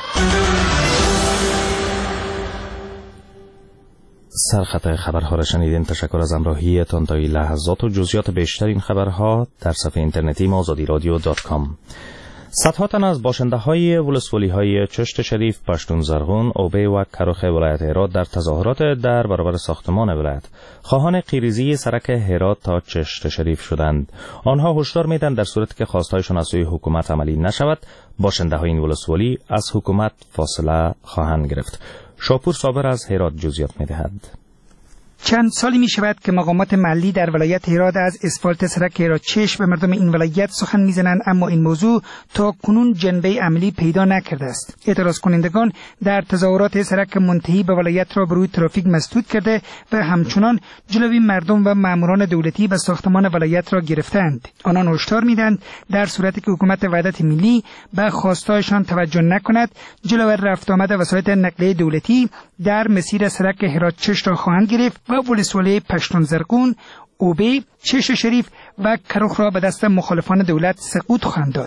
سرخط خبرها را شنیدین. تشکر از همراهیتان. تا این لحظات و جزئیات بیشتر این خبرها در صفحه اینترنتی ما آزادی رادیو دات کام. صدها تن از باشنده های ولسوالی های چشت شریف، پشتون زرغون، اوبه و کرخ ولایت هرات در تظاهرات در برابر ساختمان ولایت خواهان قیریزی سرک هرات تا چشت شریف شدند. آنها هشدار میدن در صورتی که خواستهایشان از سوی حکومت عملی نشود، باشنده های این ولسوالی از حکومت فاصله خواهند گرفت. شاپور صابر از هرات جزئیات می‌دهد. چند سالی می شود که مقامات محلی در ولایت هرات از اسفالت سرک هرات چشم به مردم این ولایت سخن میزنند، اما این موضوع تا کنون جنبه عملی پیدا نکرده است. اعتراض کنندگان در تظاهرات سرک منتهی به ولایت را به روی ترافیک مسدود کرده و همچنان جلوی مردم و ماموران دولتی به ساختمان ولایت را گرفتند. آنان هشدار میدهند در صورتی که حکومت وحدت ملی به خواستهایشان توجه نکند، جلوی رفت آمد وسایط نقلیه دولتی در مسیر سرک هرات چشم را خواهند گرفت و ولسوالی پشتون زرغون، اوبه، چشت شریف و کرخ را به دست مخالفان دولت سقوط خواهند داد.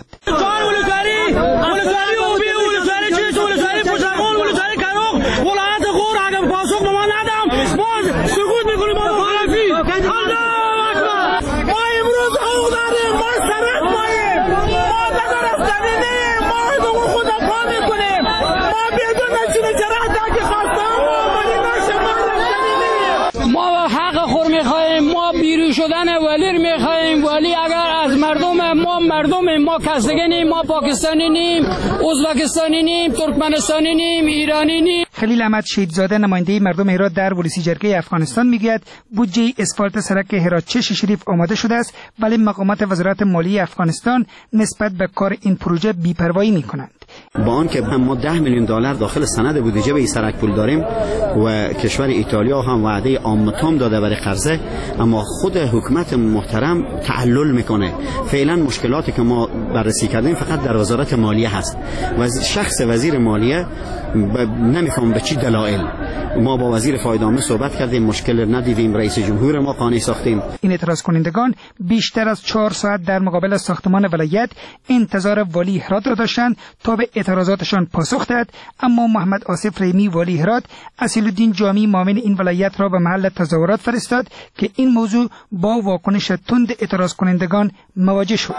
شدن ولی میخوایم، ولی اگر از مردم ما مردم ما کسگی نیم، ما پاکستانی نیم، ازبکستانی نیم، ترکمنستانی نیم، ایرانی نیم. خلیل احمد شهیدزاده نماینده مردم هرات در ولسی جرگه افغانستان میگوید بودجه اسفالت سرک هرات چشت شریف آماده شده است، ولی مقامات وزارت مالی افغانستان نسبت به کار این پروژه بی‌پروایی میکنند. با آن که ما ده میلیون دلار داخل سند بودجه به این سرک پول داریم و کشور ایتالیا هم وعده عام تام داده برای قرضه، اما خود حکومت محترم تعلل میکنه. فعلا مشکلاتی که ما بررسی کردیم فقط در وزارت مالیه هست و شخص وزیر مالیه نمیخوام به چی دلایل. ما با وزیر فایده‌آمد صحبت کردیم، مشکل ندیدیم، رئیس جمهور ما قانع ساختیم. این اعتراض کنندگان بیشتر از چهار ساعت در مقابل ساختمان ولایت انتظار والی هرات را داشتند تا به اعتراضاتشان پاسخ دهد، اما محمد آصف رحیمی والی هرات اصیل‌الدین جامی معاون این ولایت را به محل تظاهرات فرستاد که این موضوع با واکنش تند اعتراض کنندگان مواجه شد.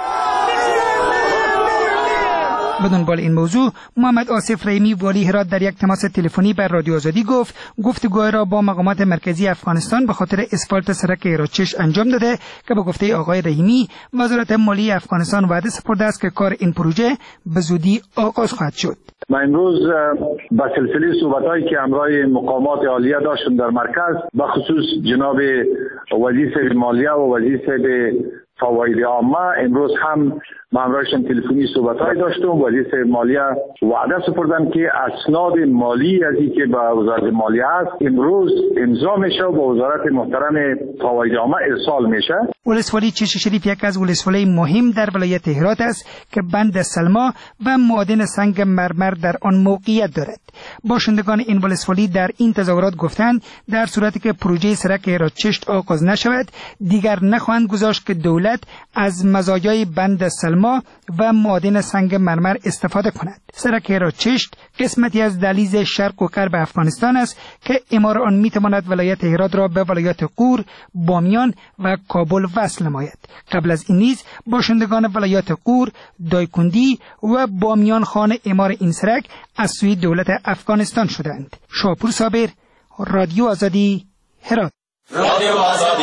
به دنبال این موضوع محمد آصف رحیمی والی هرات در یک تماس تلفنی بر رادیو آزادی گفت گفتگوهای را با مقامات مرکزی افغانستان به خاطر اسفالت سرک هرات چشم انجام داده که به گفته آقای رحیمی وزارت مالی افغانستان وعده سپرده است که کار این پروژه به زودی آغاز خواهد شد. ما امروز با سلسله صحبت‌هایی که همراه مقامات عالیه داشتیم در مرکز، به خصوص جناب وزیر مالیه و وزیر فواید عامه، امروز هم ما همراهشان تلفنی صحبت‌های داشتم. وزیر مالیه وعده سپردن که اسناد مالی از این که به وزارت مالیه است امروز امضا میشه و به وزارت محترم فوایدنامه ارسال میشه. ولسوالی چشم شریف یک از ولسوالی مهم در ولایت هرات است که بند سلما و معادن سنگ مرمر در آن موقعیت دارد. باشندگان این ولسوالی در این تظاهرات گفتند در صورتی که پروژه سرک هرات چشت آغاز نشود دیگر نخواهند گذاشت که دولت از مزایای بند سلما و معادن سنگ مرمر استفاده کند. سرک هرات چشت قسمتی از دهلیز شرق و غرب افغانستان است که اعمار آن میتواند ولایت هرات را به ولایت غور، بامیان و کابل وصل نماید. قبل از این نیز باشندگان ولایت غور، دایکندی و بامیان خواهان اعمار این سرک از سوی دولت افغانستان شدند. شاپور صابر، رادیو آزادی، هرات. رادیو آزادی.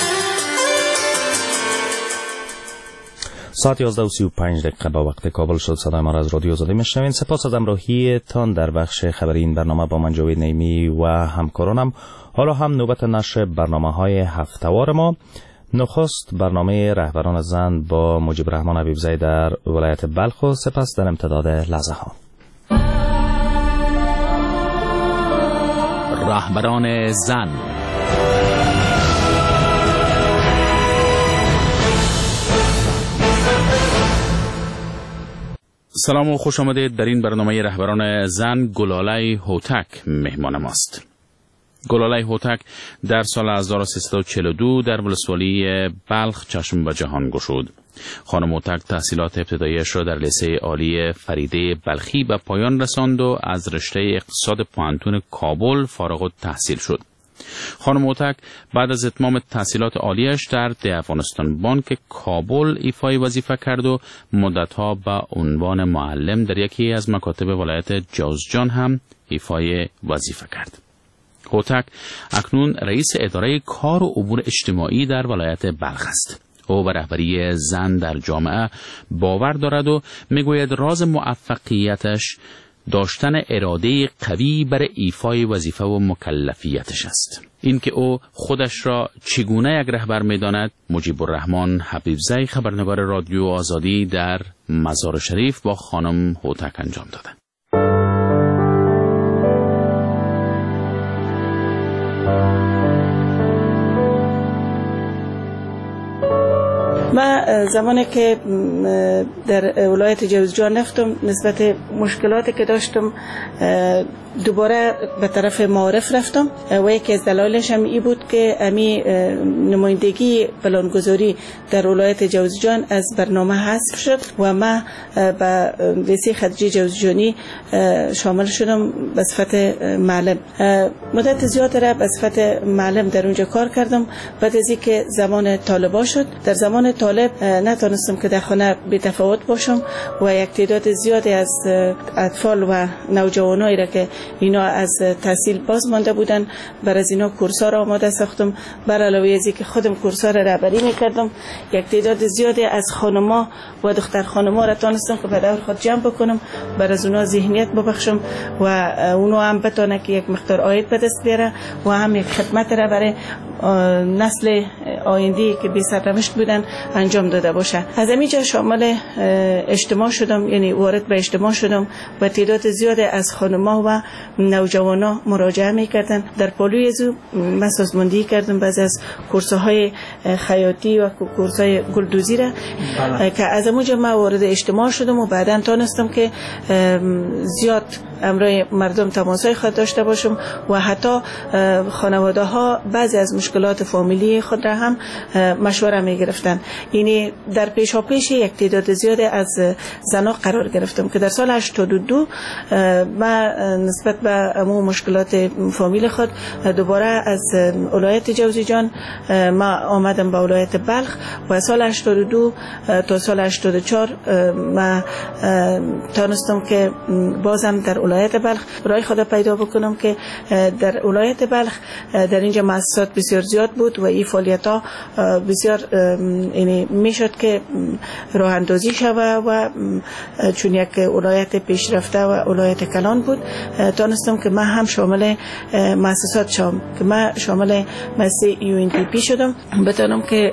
ساعت یازده و سی و پنج دقیقه با وقت کابل شد. صدای ما را از رادیو آزادی میشنوین. سپاس از همراهی تان در بخش خبری این برنامه با من جاوید نعیمی و همکارانم. حالا هم نوبت نشر برنامه های هفته‌وار ما. نخست برنامه رهبران زن با مجیب رحمان حبیبزی در ولایت بلخ و سپس در امتداد لحظه ها رهبران زن. سلام و خوش آمدید. در این برنامه رهبران زن گلاله هوتک مهمان ماست. گلاله هوتک در سال هزار و سیصد و چهل و دو در ولسوالی بلخ چشم به جهان گشود. خانم هوتک تحصیلات ابتداییش را در لیسه عالی فریده بلخی به پایان رساند و از رشته اقتصاد پوهنتون کابل فارغ التحصیل شد. خانم هوتک بعد از اتمام تحصیلات عالیش در ده افغانستان بانک کابل ایفای وظیفه کرد و مدتها به عنوان معلم در یکی از مکاتب ولایت جوزجان هم ایفای وظیفه کرد. هوتک اکنون رئیس اداره کار و امور اجتماعی در ولایت بلخ است. او به رهبری زن در جامعه باور دارد و میگوید راز موفقیتش داشتن اراده قوی برای ایفای وظیفه و مکلفیتش است. اینکه او خودش را چگونه یک رهبر می‌داند، مجیب الرحمن حبیبزی خبرنگار رادیو آزادی در مزار شریف با خانم هوتک انجام داده. من زمانی که در ولایت جوزجان رفتم نسبت مشکلاتی که داشتم دوباره به طرف معارف رفتم و یکی از دلایلش هم این بود که امی نمایندگی پلانگذاری در ولایت جوزجان از برنامه حذف شد و من به لیسه خدیجه جوزجانی شامل شدم به صفت معلم. مدت زیاد را به صفت معلم در اونجا کار کردم. بعد از اینکه زمان طالبا شد، در زمان طالب نتونستم که در خانه بی تفاوت باشم و یک تعداد زیادی از اطفال و نوجوانایی را که اینا از تحصیل باز مانده بودن بر از اینا کورس‌ها را آماده ساختم. بر علاوه از اینکه خودم کورس‌ها را رهبری می‌کردم، یک تعداد زیادی از خانم‌ها و دختر خانم‌ها را تونستم که به دور خود جمع بکنم، بر از اونا ذهنیت ببخشم و اونا هم بتونه که یک مقدار عاید به دست بیاره و هم یک خدمت را برای نسل آینده که بی سرنوشت بودن انجام داده باشه. از همینجا شامل اجتماع شدم، یعنی وارد به اجتماع شدم و تعداد زیاد از خانم‌ها و نوجوانا مراجعه می‌کردن. در پالوی ازو من سازماندهی کردم بعضی از کورس‌های خیاطی و کورس‌های گلدوزی را که از اونجا من وارد اجتماع شدم و بعداً تونستم که زیاد امروی مردم تماسای خود داشته باشم و حتی خانواده ها بعضی از مشکلات فامیلی خود را هم مشوره می گرفتن. یعنی در پیشا پیش یک تعداد زیاد از زنها قرار گرفتم که در سال هشتاد و دو من نسبت به امو مشکلات فامیل خود دوباره از ولایت جوزجان ما آمدم به ولایت بلخ و سال هشتاد و دو تا سال هشتاد و چهار من تانستم که بازم در ولایت بلخ برای خود پیدا بکنم که در ولایت بلخ در اینجا مؤسسات بسیار زیاد بود و این فعالیت ها بسیار یعنی میشد که راه اندازی شود و چون یک ولایت پیشرفته و ولایت کلان بود دانستم که من هم شامل مؤسسات شدم که من شامل مؤسسه یو ان دی پی شدم بتونم که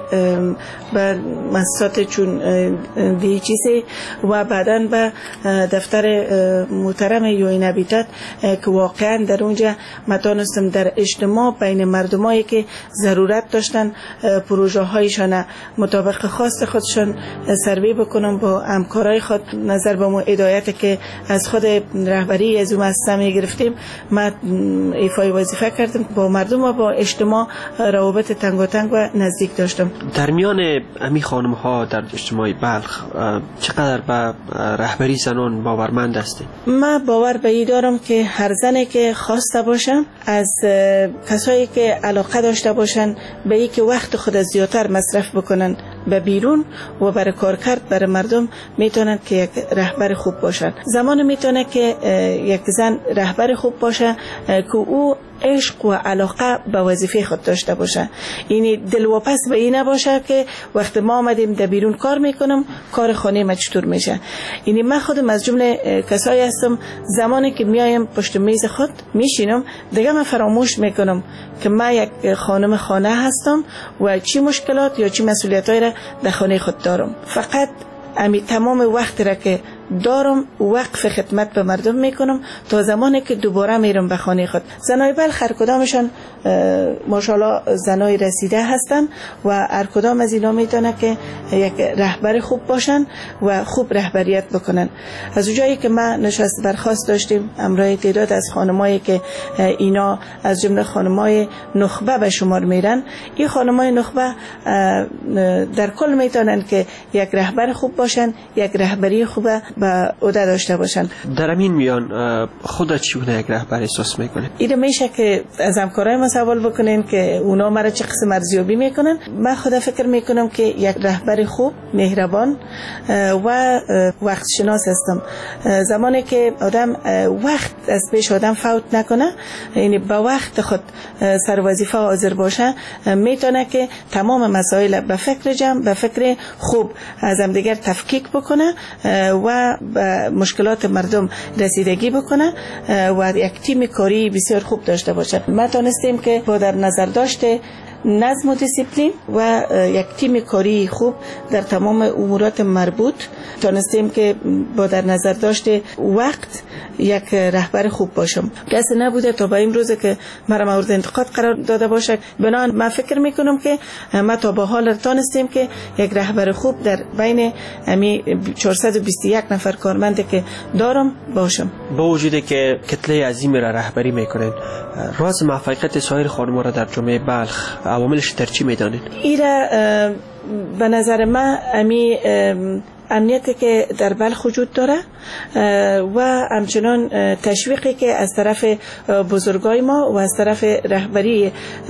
به مؤسسات چون دی چی سی و بعداً به دفتر محترم یو ان هابیتات که واقعا در اونجا من دانستم در اجتماع بین مردمایی که ضرورت داشتن پروژه هایشان مطابق خواست خودشان سروی بکنم با همکارای خود نظر به مو هدایت که از خود رهبری از اون مؤسسه می گرفتیم من ایفای وظیفه کردم با مردم و با اجتماع روابط تنگاتنگ و نزدیک داشتم. در میان امی خانم ها در اجتماع بلخ چقدر به رهبری زنان باورمند هستید؟ من باور به این دارم که هر زنی که خواسته باشم از کسایی که علاقه داشته باشن به این که وقت خود زیادتر مصرف بکنن به بیرون و برای کار کرد برای مردم میتونن که یک رهبر خوب باشن. زمان میتونه که یک زن رهبر خوب باشه که او عشق و علاقه به وظیفه خود داشته باشه، یعنی دلواپس به این نباشه که وقت ما آمدیم در بیرون کار میکنم کار خانه ما چطور میشه. یعنی من خودم از جمله کسایی هستم زمانی که میایم پشت میز خود میشینم دیگه من فراموش میکنم که من یک خانم خانه هستم و چی مشکلات یا چی مسئولیتایی را در خانه خود دارم. فقط امی تمام وقت را که دارم وقف خدمت به مردم میکنم تا زمانی که دوباره میرم به خانه خود. زنای بلخ هر کدامشان ماشاءالله زنای رسیده هستن و هر کدام از اینا میتونه که یک رهبر خوب باشن و خوب رهبریت بکنن. از اونجایی که ما نشست برخاست داشتیم امرای تعداد از خانمایی که اینا از جمله خانمای نخبه به شمار میرن، این خانمای نخبه در کل میتونن که یک رهبر خوب باشن، یک رهبری خوبه به عهده داشته باشن. در همین میان خودت چگونه یک رهبر احساس میکنه؟ این میشه که از همکارای ما سوال بکنین که اونا مرا چه قسم ارزیابی میکنن. من خدا فکر میکنم که یک رهبر خوب، مهربان و وقت شناس هستم. زمانی که آدم وقت از پیش آدم فوت نکنه، یعنی با وقت خود سر وظیفه حاضر باشه، میتونه که تمام مسائل به فکر جمع، به فکر خوب از هم دیگر تفکیک بکنه و به مشکلات مردم رسیدگی بکنه و یک تیم کاری بسیار خوب داشته باشه. ما تونستیم که با در نظر داشته نظم و دیسیپلین و یک تیم کاری خوب در تمام امورات مربوط تونستیم که با در نظر داشته وقت یک رهبر خوب باشم. کسی نبوده تا به این روزه که مرا مورد انتقاد قرار داده باشه. بنابراین من فکر میکنم که ما تا به حال تونستیم که یک رهبر خوب در بین امی چهارصد و بیست و یک نفر کارمند که دارم باشم. با وجودی که کتله عظیمی را رهبری میکنین، راز موفقیت سایر خانم‌ها را در جامعه بلخ عواملش در چی میدانید؟ ایره به نظر من امی امنیتی که در بلخ وجود داره و همچنان تشویقی که از طرف بزرگای ما و از طرف رهبری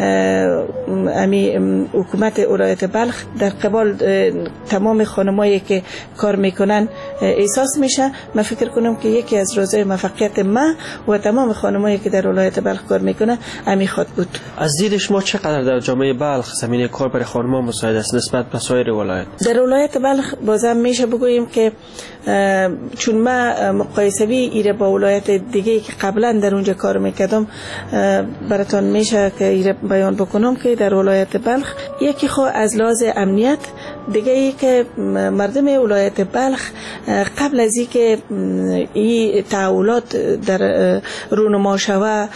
امی حکومت ولایت بلخ در قبال تمام خانمایی که کار میکنن احساس میشه. من فکر کنم که یکی از رازهای موفقیت ما و تمام خانمایی که در ولایت بلخ کار میکنن امی خود بود. از دید شما چقدر در جامعه بلخ زمینه کار برای خانم‌ها مساعد است نسبت به سایر ولایت؟ در ولایت بلخ بازم میشه بگوییم که چون ما مقایسوی ایره با ولایت دیگه که قبلا در اونجا کار میکردم براتون میشه که ایره بیان بکنم که در ولایت بلخ یکی خو از لحاظ امنیت، دیگه ای که مردم ولایت بلخ قبل از این که این تحولات در رونما شوه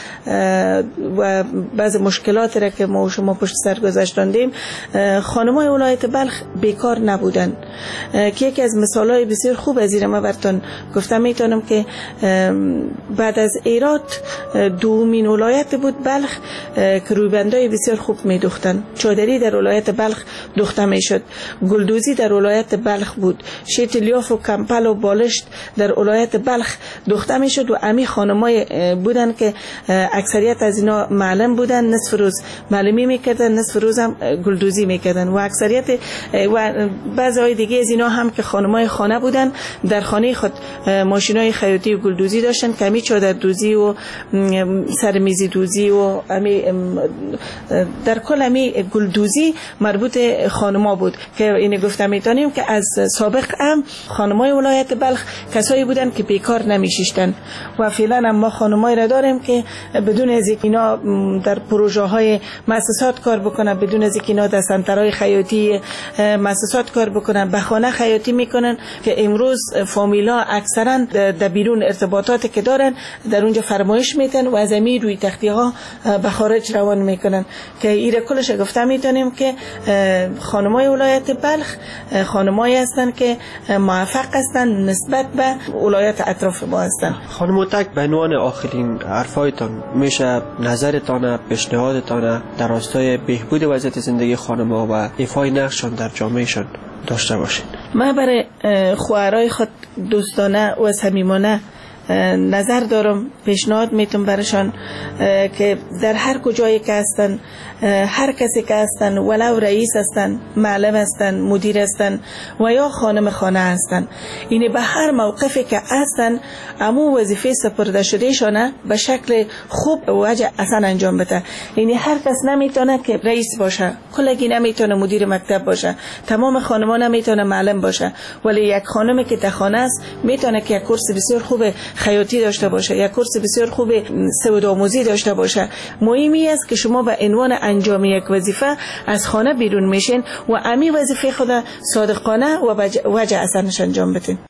و بعض مشکلات را که ما و شما پشت سر گذاشتیم، خانمای ولایت بلخ بیکار نبودن که یکی از مثالای بسیار خوب از این ما براتون گفتم. میتونم که بعد از ایرات دومین ولایت بود بلخ که رویبندای بسیار خوب میدوختن، چادری در ولایت بلخ دوخته میشد گلدوزی در ولایت بلخ بود. شیت لیاف و کمپل و بالشت در ولایت بلخ دوخته میشد و امی خانمای بودن که اکثریت از اینا معلم بودن، نصف روز معلمی میکردن، نصف روز هم گلدوزی میکردن و اکثریت و بعضی های دیگه از اینا هم که خانمای خانه بودن در خانه خود ماشینای خیاطی و گلدوزی داشتن، کمی چادر دوزی و سرمیزی دوزی و امی در کل امی گلدوزی مربوط خانما بود که این گفتم میتونیم که از سابق هم خانمای ولایت بلخ کسایی بودن که بیکار نمیشیشتن و فعلا هم ما خانمای را داریم که بدون از اینکه اینا در پروژه های مؤسسات کار بکنن، بدون از اینکه اینا در سنترهای خیاطی مؤسسات کار بکنن، به خانه خیاطی میکنن که امروز فامیلا اکثرا در بیرون ارتباطات که دارن در اونجا فرمایش میتن و از امی روی تختی ها به خارج روان میکنن که ایره کلش گفته میتونیم که خانمای ولایت بلخ خانمایی هستن که موفق هستن نسبت به ولایت اطراف ما هستن. خانم هوتک، به عنوان آخرین حرفایتان میشه نظرتان، پیشنهادتان در راستای بهبود وضعیت زندگی خانم‌ها و ایفای نقششان در جامعهشان داشته باشید؟ من برای خواهرای خود دوستانه و صمیمانه نظر دارم، پیشنهاد میتونم برشان که در هر کجایی که هستن، هر کسی که هستن، ولو رئیس هستن، معلم هستن، مدیر هستن و یا خانم خانه هستن، این به هر موقفی که هستن امو وظیفه سپرده شده شانه به شکل خوب و وجه اصلا انجام بده. یعنی هر کس نمیتونه که رئیس باشه، کلگی نمیتونه مدیر مکتب باشه، تمام خانما نمیتونه معلم باشه، ولی یک خانمی که در خانه است میتونه که یک کورس بسیار خوب خیاطی داشته باشه، یک کورس بسیار خوب سودآموزی داشته باشه. مهمی است که شما به عنوان انجام یک وظیفه از خانه بیرون میشین و امی وظیفه خود صادقانه و وجه اثرش انجام بدین.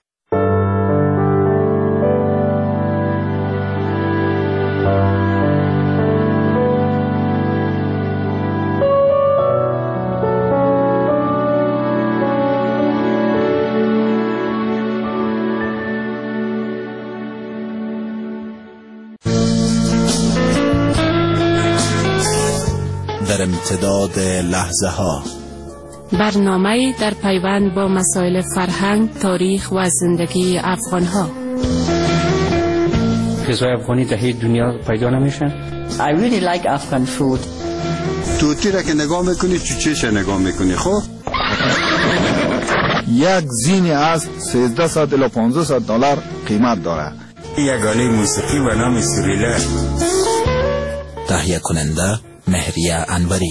در امتداد لحظه ها برنامه در پیوند با مسائل فرهنگ، تاریخ و زندگی افغان ها. غذای افغانی در هیچ دنیا پیدا نمیشن. I really like Afghan food. توتی را که نگاه میکنی چو چیش نگاه میکنی؟ خب یک زینی از سیزده ساعت الی پانزده ساعت دلار قیمت داره. یک آله موسیقی و نام سوریله. تهیه کننده مهریه انوری.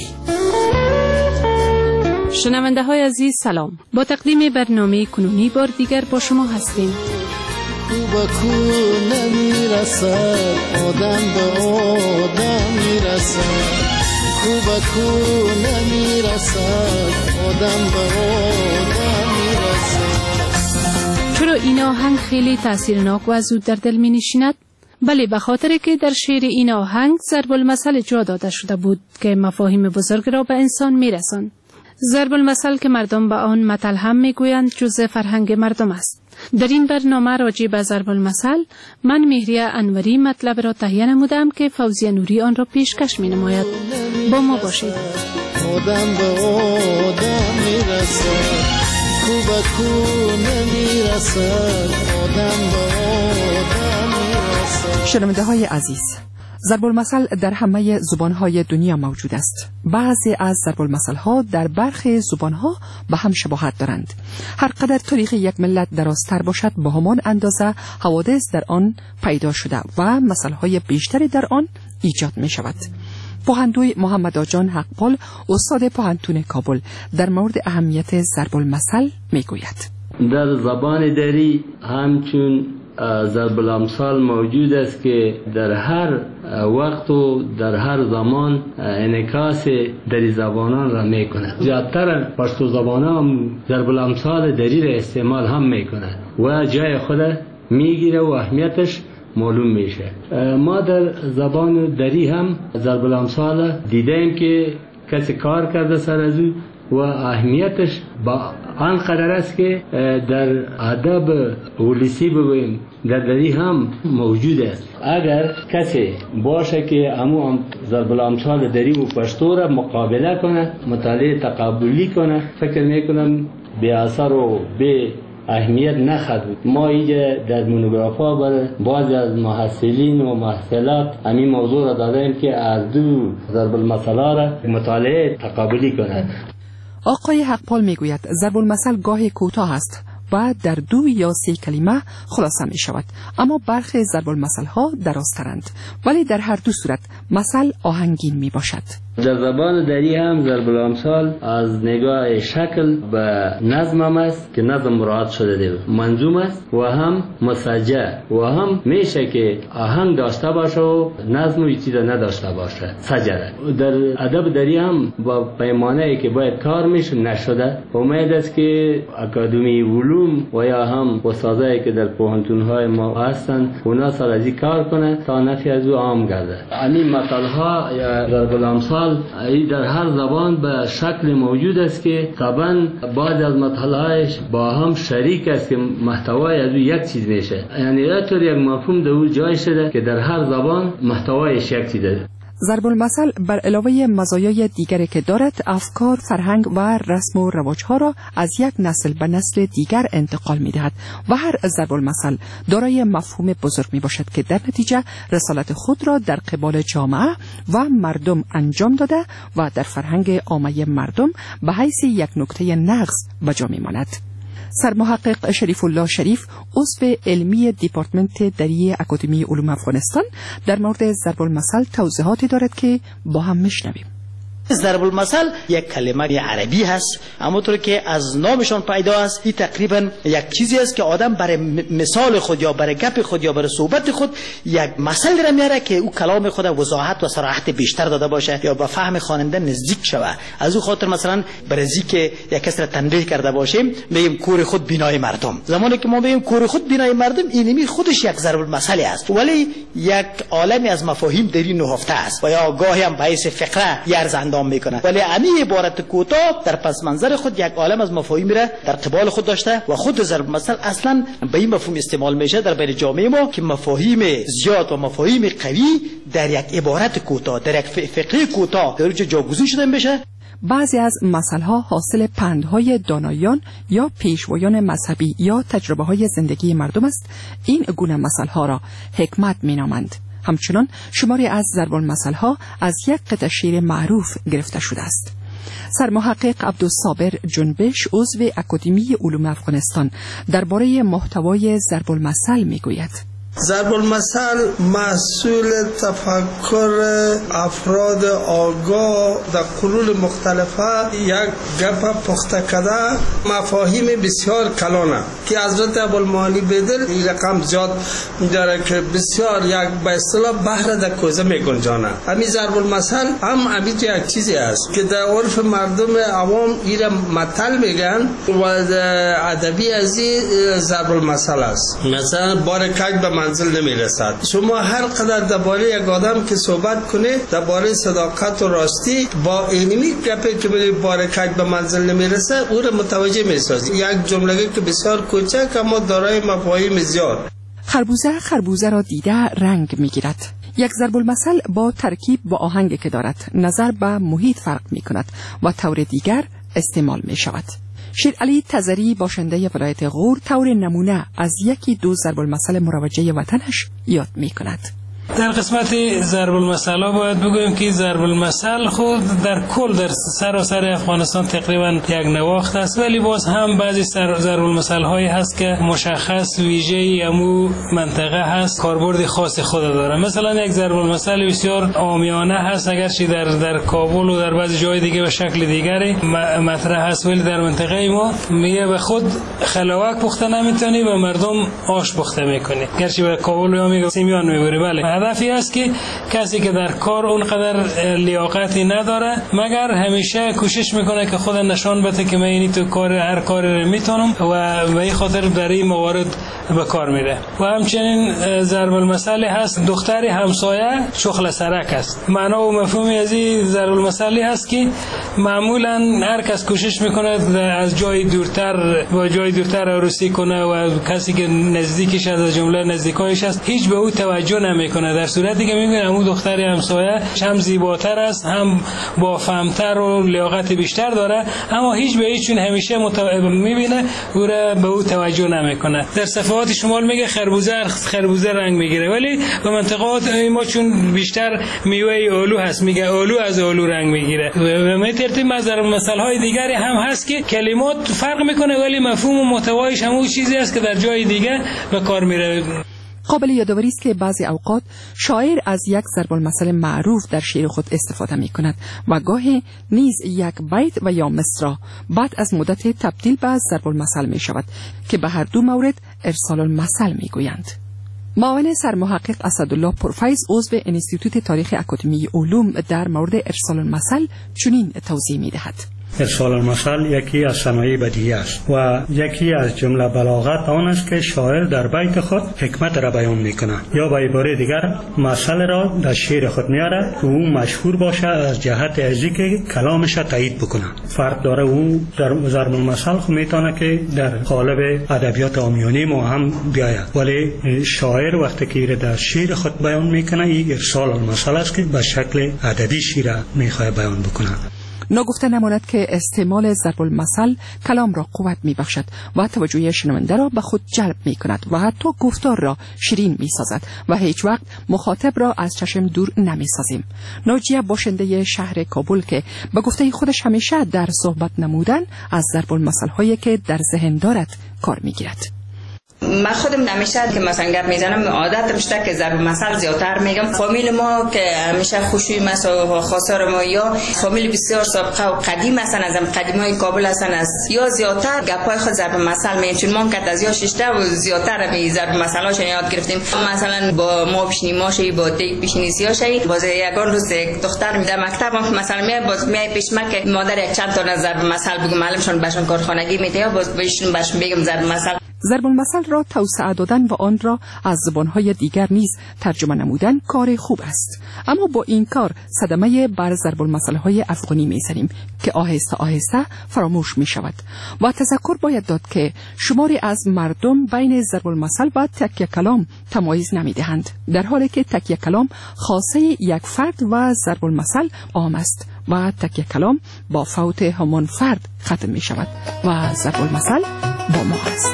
شنونده های عزیز سلام، با تقدیم برنامه کنونی بار دیگر با شما هستیم. خوب کو نمیرسد آدم به آدم میرسد، خوب کو نمیرسد آدم به آدم میرسد. چرا این آهنگ خیلی تاثیرناک و زود در دل می نشیند؟ بله، به خاطر که در شعر این آهنگ ضرب المثل جا داده شده بود که مفاهیم بزرگ را به انسان میرساند. ضرب المثل که مردم به آن مثل هم میگویند جزء فرهنگ مردم است. در این برنامه راجع به ضرب المثل من مهریه انوری مطلب را تهیه نمودم که فوزیه نوری آن را پیشکش می نماید. با ما باشید. آدم به آدم میرسد، خوب کو نمیرسد آدم به آدم میرسد. شنونده های عزیز، ضرب المثل در همه زبانهای دنیا موجود است. بعضی از ضرب المثل ها در برخی زبانها به هم شباهت دارند. هر قدر تاریخ یک ملت درازتر باشد، به همان اندازه حوادث در آن پیدا شده و مثل های بیشتری در آن ایجاد می شود. پوهندوی محمد آجان حقپال، استاد پوهنتون کابل، در مورد اهمیت ضرب المثل می گوید. در زبان دری همچون ضرب الامثال موجود است که در هر وقت و در هر زمان انعکاس دری زبانان را می کند. زیادتر پشتو زبانان ضرب الامثال دری را استعمال هم می کند و جای خود می گیره و اهمیتش معلوم میشه. ما در زبان دری هم ضرب الامثال دیدیم که کسی کار کرده سر از او و اهمیتش با آن قدر است که در ادب ولسی بگوییم دردری هم موجود است. اگر کسی باشه که همون ضرب الامثال دری و پشتو را مقابله کنه، مطالعه تقابلی کنه، فکر میکنم به اثر و به اهمیت نخواهد بود. ما اینجا در مونوگرافا برای بعضی از محصلین و محصلات همین موضوع را دادیم که از دو ضرب المثل را مطالعه تقابلی کنند. آقای حقپال میگوید ضرب المثل گاه کوتاه است و در دو یا سه کلمه خلاصه می شود، اما برخی ضرب المثل ها درازترند، ولی در هر دو صورت مثل آهنگین می باشد. در زبان دری هم ضرب الامثال از نگاه شکل و نظم هم است که نظم مراعات شده ده، منظوم است و هم مسجع و هم میشه که آهنگ داشته باشه و نظم و چیز نداشته باشه سجره. در ادب دری هم با پیمانه‌ای که باید کار میشه نشده. امید است که اکادمی علوم و یا هم استادایی که در پوهنتون‌های ما هستن اونا سر از کار کنه تا نفی از او عام گرده. همین مثال‌ها یا ضرب الامثال ای در هر زبان به شکل موجود است که طبعا بعض از مطالعهش با هم شریک است که محتوای از او یک چیز میشه. یعنی اینطور یک مفهوم در او جای شده که در هر زبان محتوایش یک چیزه. ضرب المثل بر علاوه مزایای دیگری که دارد، افکار، فرهنگ و رسم و رواجها را از یک نسل به نسل دیگر انتقال می دهد و هر ضرب المثل دارای مفهوم بزرگ می باشد که در نتیجه رسالت خود را در قبال جامعه و مردم انجام داده و در فرهنگ عامه مردم به حیث یک نکته نقض به جا می ماند. سرمحقق شریف الله شریف، عضو علمی دیپارتمنت دری اکادمی علوم افغانستان، در مورد ضرب المثل توضیحاتی دارد که با هم میشنویم. ضرب المثل یک کلمه عربی هست، همونطور که از نامشان پیدا است. این تقریبا یک چیزی است که آدم برای مثال خود یا برای گپ خود یا برای صحبت خود یک مثل را میاره که او کلام خود وضاحت و صراحت بیشتر داده باشه یا به فهم خواننده نزدیک شوه. از او خاطر مثلا برای که یک کس را تنبیه کرده باشیم میگیم کور خود بینای مردم. زمانی که ما میگیم کور خود بینای مردم، اینمی خودش یک ضرب المثل است، ولی یک عالمی از مفاهیم در این نهفته است و یا گاهی هم به حیث فقره یرز میکنه. ولی امی عبارت کوتاه در پس منظر خود یک عالم از مفاهیم را در قبال خود داشته و خود ضرب مثل اصلا به این مفهوم استعمال میشه در بین جامعه ما که مفاهیم زیاد و مفاهیم قوی در یک عبارت کوتاه، در یک فقره کوتاه در اونجا جاگزین شده بشه. بعضی از مثلها حاصل پندهای دانایان یا پیشوایان مذهبی یا تجربه های زندگی مردم است. این گونه مثلها را حکمت مینامند. همچنان شماری از ضرب المثل‌ها از یک قطعه شعر معروف گرفته شده است. سرمحقق عبدالصابر جنبش، عضو اکادمی علوم افغانستان، درباره محتوای ضرب المثل میگوید. ضرب المثل محصول تفکر افراد آگاه در قرون مختلفه یک گپ پخته کرده مفاهیم بسیار کلانه که حضرت ابوالمعالی بدر این رقم زیاد داره که بسیار یک به اصطلاح بحر در کوزه میگنجانه. همین ضرب المثل هم همین یک چیزی است که در عرف مردم عوام این مثل میگن و ادبی از این ضرب المثل است. مثلا بار کج به منزل نمیرسد. شما هر قدر درباره یک آدم که صحبت کنه درباره صداقت و راستی با اینمی گپی که بری بار کج به منزل نمیرسه او را متوجه میسازی. یک جمله که بسیار کوچک اما دارای مفاهیم زیاد. خربوزه خربوزه را دیده رنگ میگیرد. یک ضرب المثل با ترکیب با آهنگ که دارد نظر به محیط فرق می کند و طور دیگر استعمال می شود. شیر علی تزری باشنده ولایت غور طور نمونه از یکی دو ضرب المثل مروجه وطنش یاد می کند. در قسمت ضرب المثل ها باید بگویم که ضرب المثل خود در کل در سراسر افغانستان تقریبا یک نواخت است، ولی باز هم بعضی ضرب المثل هایی هست که مشخص ویژه امو منطقه هست، کاربرد خاص خود داره. مثلا یک ضرب المثل بسیار عامیانه هست، اگرچه در در کابل و در بعضی جای دیگه به شکل دیگری مطرح هست، ولی در منطقه ما میگه به خود خلاوک پخته نمیتونی و مردم آش پخته میکنی. گرچه به کابل یا میگه سیمیان میبری، بله هدفی است که کسی که در کار اونقدر لیاقتی نداره مگر همیشه کوشش میکنه که خود نشان بده که من اینی تو کار هر کاری رو میتونم و به این خاطر در این موارد به کار میره. و همچنین ضرب المثل هست دختر همسایه شخل سرک است. معنا و مفهومی از این ضرب المثل هست که معمولا هر کس کوشش میکنه از جای دورتر و جای دورتر عروسی کنه و کسی که نزدیکش از جمله نزدیکایش است هیچ به او توجه نمیکنه، در صورتی که میبینه اون دختر همسایه هم زیباتر است هم با فهمتر و لیاقت بیشتر داره، اما هیچ به هیچ چون همیشه متو... میبینه او را به او توجه نمیکنه. در صفحات شمال میگه خربوزه خربوزه رنگ میگیره، ولی به منطقات ما چون بیشتر میوه اولو هست میگه اولو از اولو رنگ میگیره. و به ترتیب ضرب المثل های دیگری هم هست که کلمات فرق میکنه ولی مفهوم و محتوایش همون چیزی است که در جای دیگه به کار میره. قابل یادآوری است که بعضی اوقات شاعر از یک ضرب المثل معروف در شعر خود استفاده می کند و گاهی نیز یک بیت و یا مصرع بعد از مدت تبدیل به ضرب المثل می شود که به هر دو مورد ارسال المثل می گویند. معاون سرمحقق اسدالله پرفیض عضو انستیتوت تاریخ اکادمی علوم در مورد ارسال المثل چنین توضیح می دهد. ارسال المثل یکی از صنایع بدیهی است و یکی از جمله بلاغت آن است که شاعر در بیت خود حکمت را بیان میکنه یا به عباره دیگر مثل را در شعر خود میاره که او مشهور باشه از جهت ازی که کلامش تایید بکنه. فرق داره او در ضرب المثل خود میتونه که در قالب ادبیات عامیانه ما هم بیاید، ولی شاعر وقتی که در شعر خود بیان میکنه این ارسال المثل است که به شکل ادبی شعر میخواد بیان بکنه. نگفته نماند که استعمال ضرب المثل کلام را قوت می بخشد و توجه شنونده را به خود جلب می کند و حتی گفتار را شیرین می سازد و هیچ وقت مخاطب را از چشم دور نمی سازیم. ناجیه باشنده شهر کابل که به گفته خودش همیشه در صحبت نمودن از ضرب المثل هایی که در ذهن دارد کار می گیرد. من خودم نمیشه که مثلا گپ میزنم عادتم شده که ضرب مثل زیادتر میگم. فامیل ما که همیشه خوشوی مثلا خاصار ما یا فامیل بسیار سابقه و قدیم هستن، از قدیمای کابل هستن از یا زیادتر گپای خود ضرب مثل میگن، چون ما که از یا ششته و زیادتر به ضرب مثلاش یاد گرفتیم. مثلا با ما پیشنی ماشه با دیگ پیشنی سیاشه باز یگان روز دختر میده مکتبم مثلا می باز می پیش ما که مادر یک چند تا ضرب مثل بگم معلمشون باشن کارخانگی میته باز بهشون باش بگم ضرب مثل. ضرب المثل را توسعه دادن و آن را از زبانهای دیگر نیز ترجمه نمودن کار خوب است، اما با این کار صدمه بر ضرب المثل‌های افغانی می‌زنیم که آهسته آهسته فراموش می‌شود. و تذکر باید داد که شماری از مردم بین ضرب المثل و تکیه کلام تمایز نمی‌دهند، در حالی که تکیه کلام خاصه یک فرد و ضرب المثل عام است و تکیه کلام با فوت همان فرد ختم می‌شود و ضرب المثل با ما است.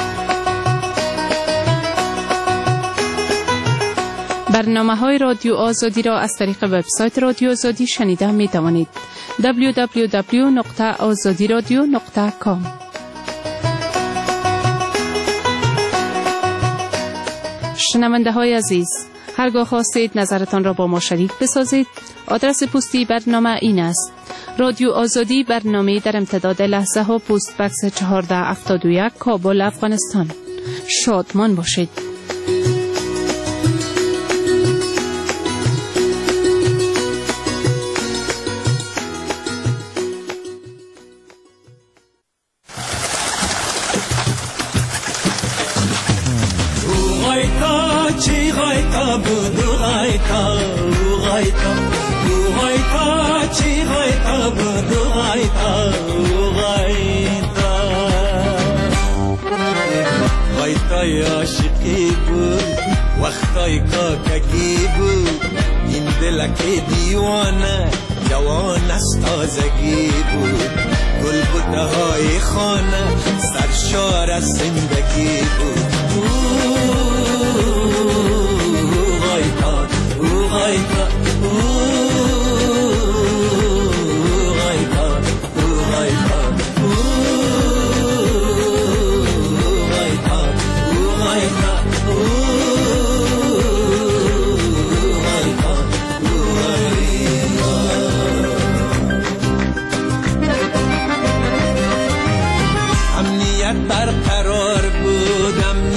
برنامه‌های رادیو آزادی را از طریق وبسایت رادیو آزادی شنیده می توانید. دبلیو دبلیو دبلیو نقطه آزادی رادیو نقطه کام. شنونده های عزیز، هرگاه خواستید نظرتان را با ما شریک بسازید، آدرس پستی برنامه این است: رادیو آزادی، برنامه در امتداد لحظه ها، پست بکس چهارده هفتاد و یک، کابل، افغانستان. شادمان باشید. عاشقی بود وقتای کاکگی بود، این دلک دیوانه جوان از تازگی بود، گل بوته های خانه سرشار از زندگی بود. او غایتا او غایتا برقرار بودم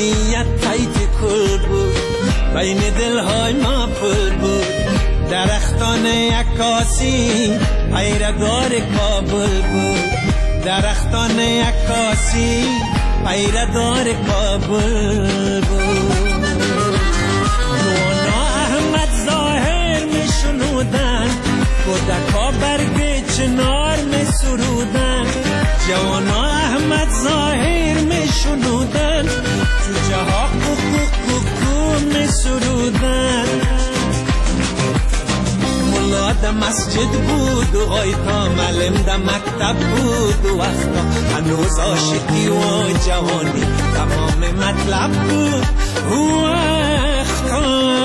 بین دلهای ما پل بود درختان عکاسی پیردار کابل بود درختان عکاسی پیردار کابل بود نوانا احمد ظاهر می شنودن کودکا برگ چنار می سرودن جوانا احمد ظاهر می شنودن جوجه ها کوکو کوکو می سرودن ملا ده مسجد بود و غایتا معلم ده مکتب بود و وقتا هنوز عاشقی و جوانی تمام مطلب بود و وقتا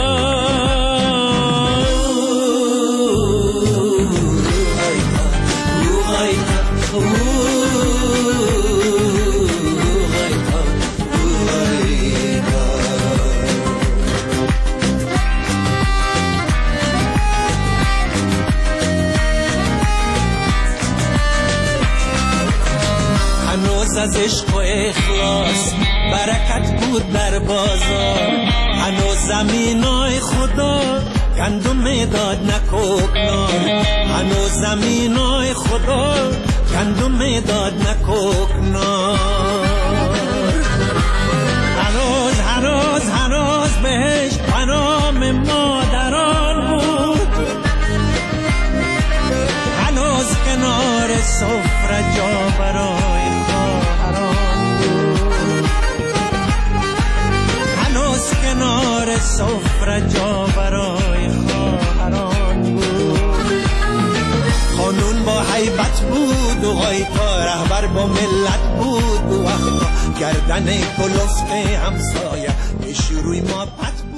از عشق و اخلاص برکت بود در بازار هنوز زمینای خدا گندم میداد نکوکنار هنوز زمینای خدا گندم میداد نکوکنار هنوز هنوز هنوز بهش پنام مادران بود هنوز کنار سفره جا برای کنار سفره جا برای خواهران بود قانون با حیبت بود و غایتا رهبر با ملت بود و وقتا گردن کلفت همسایه به شروع ما پت بود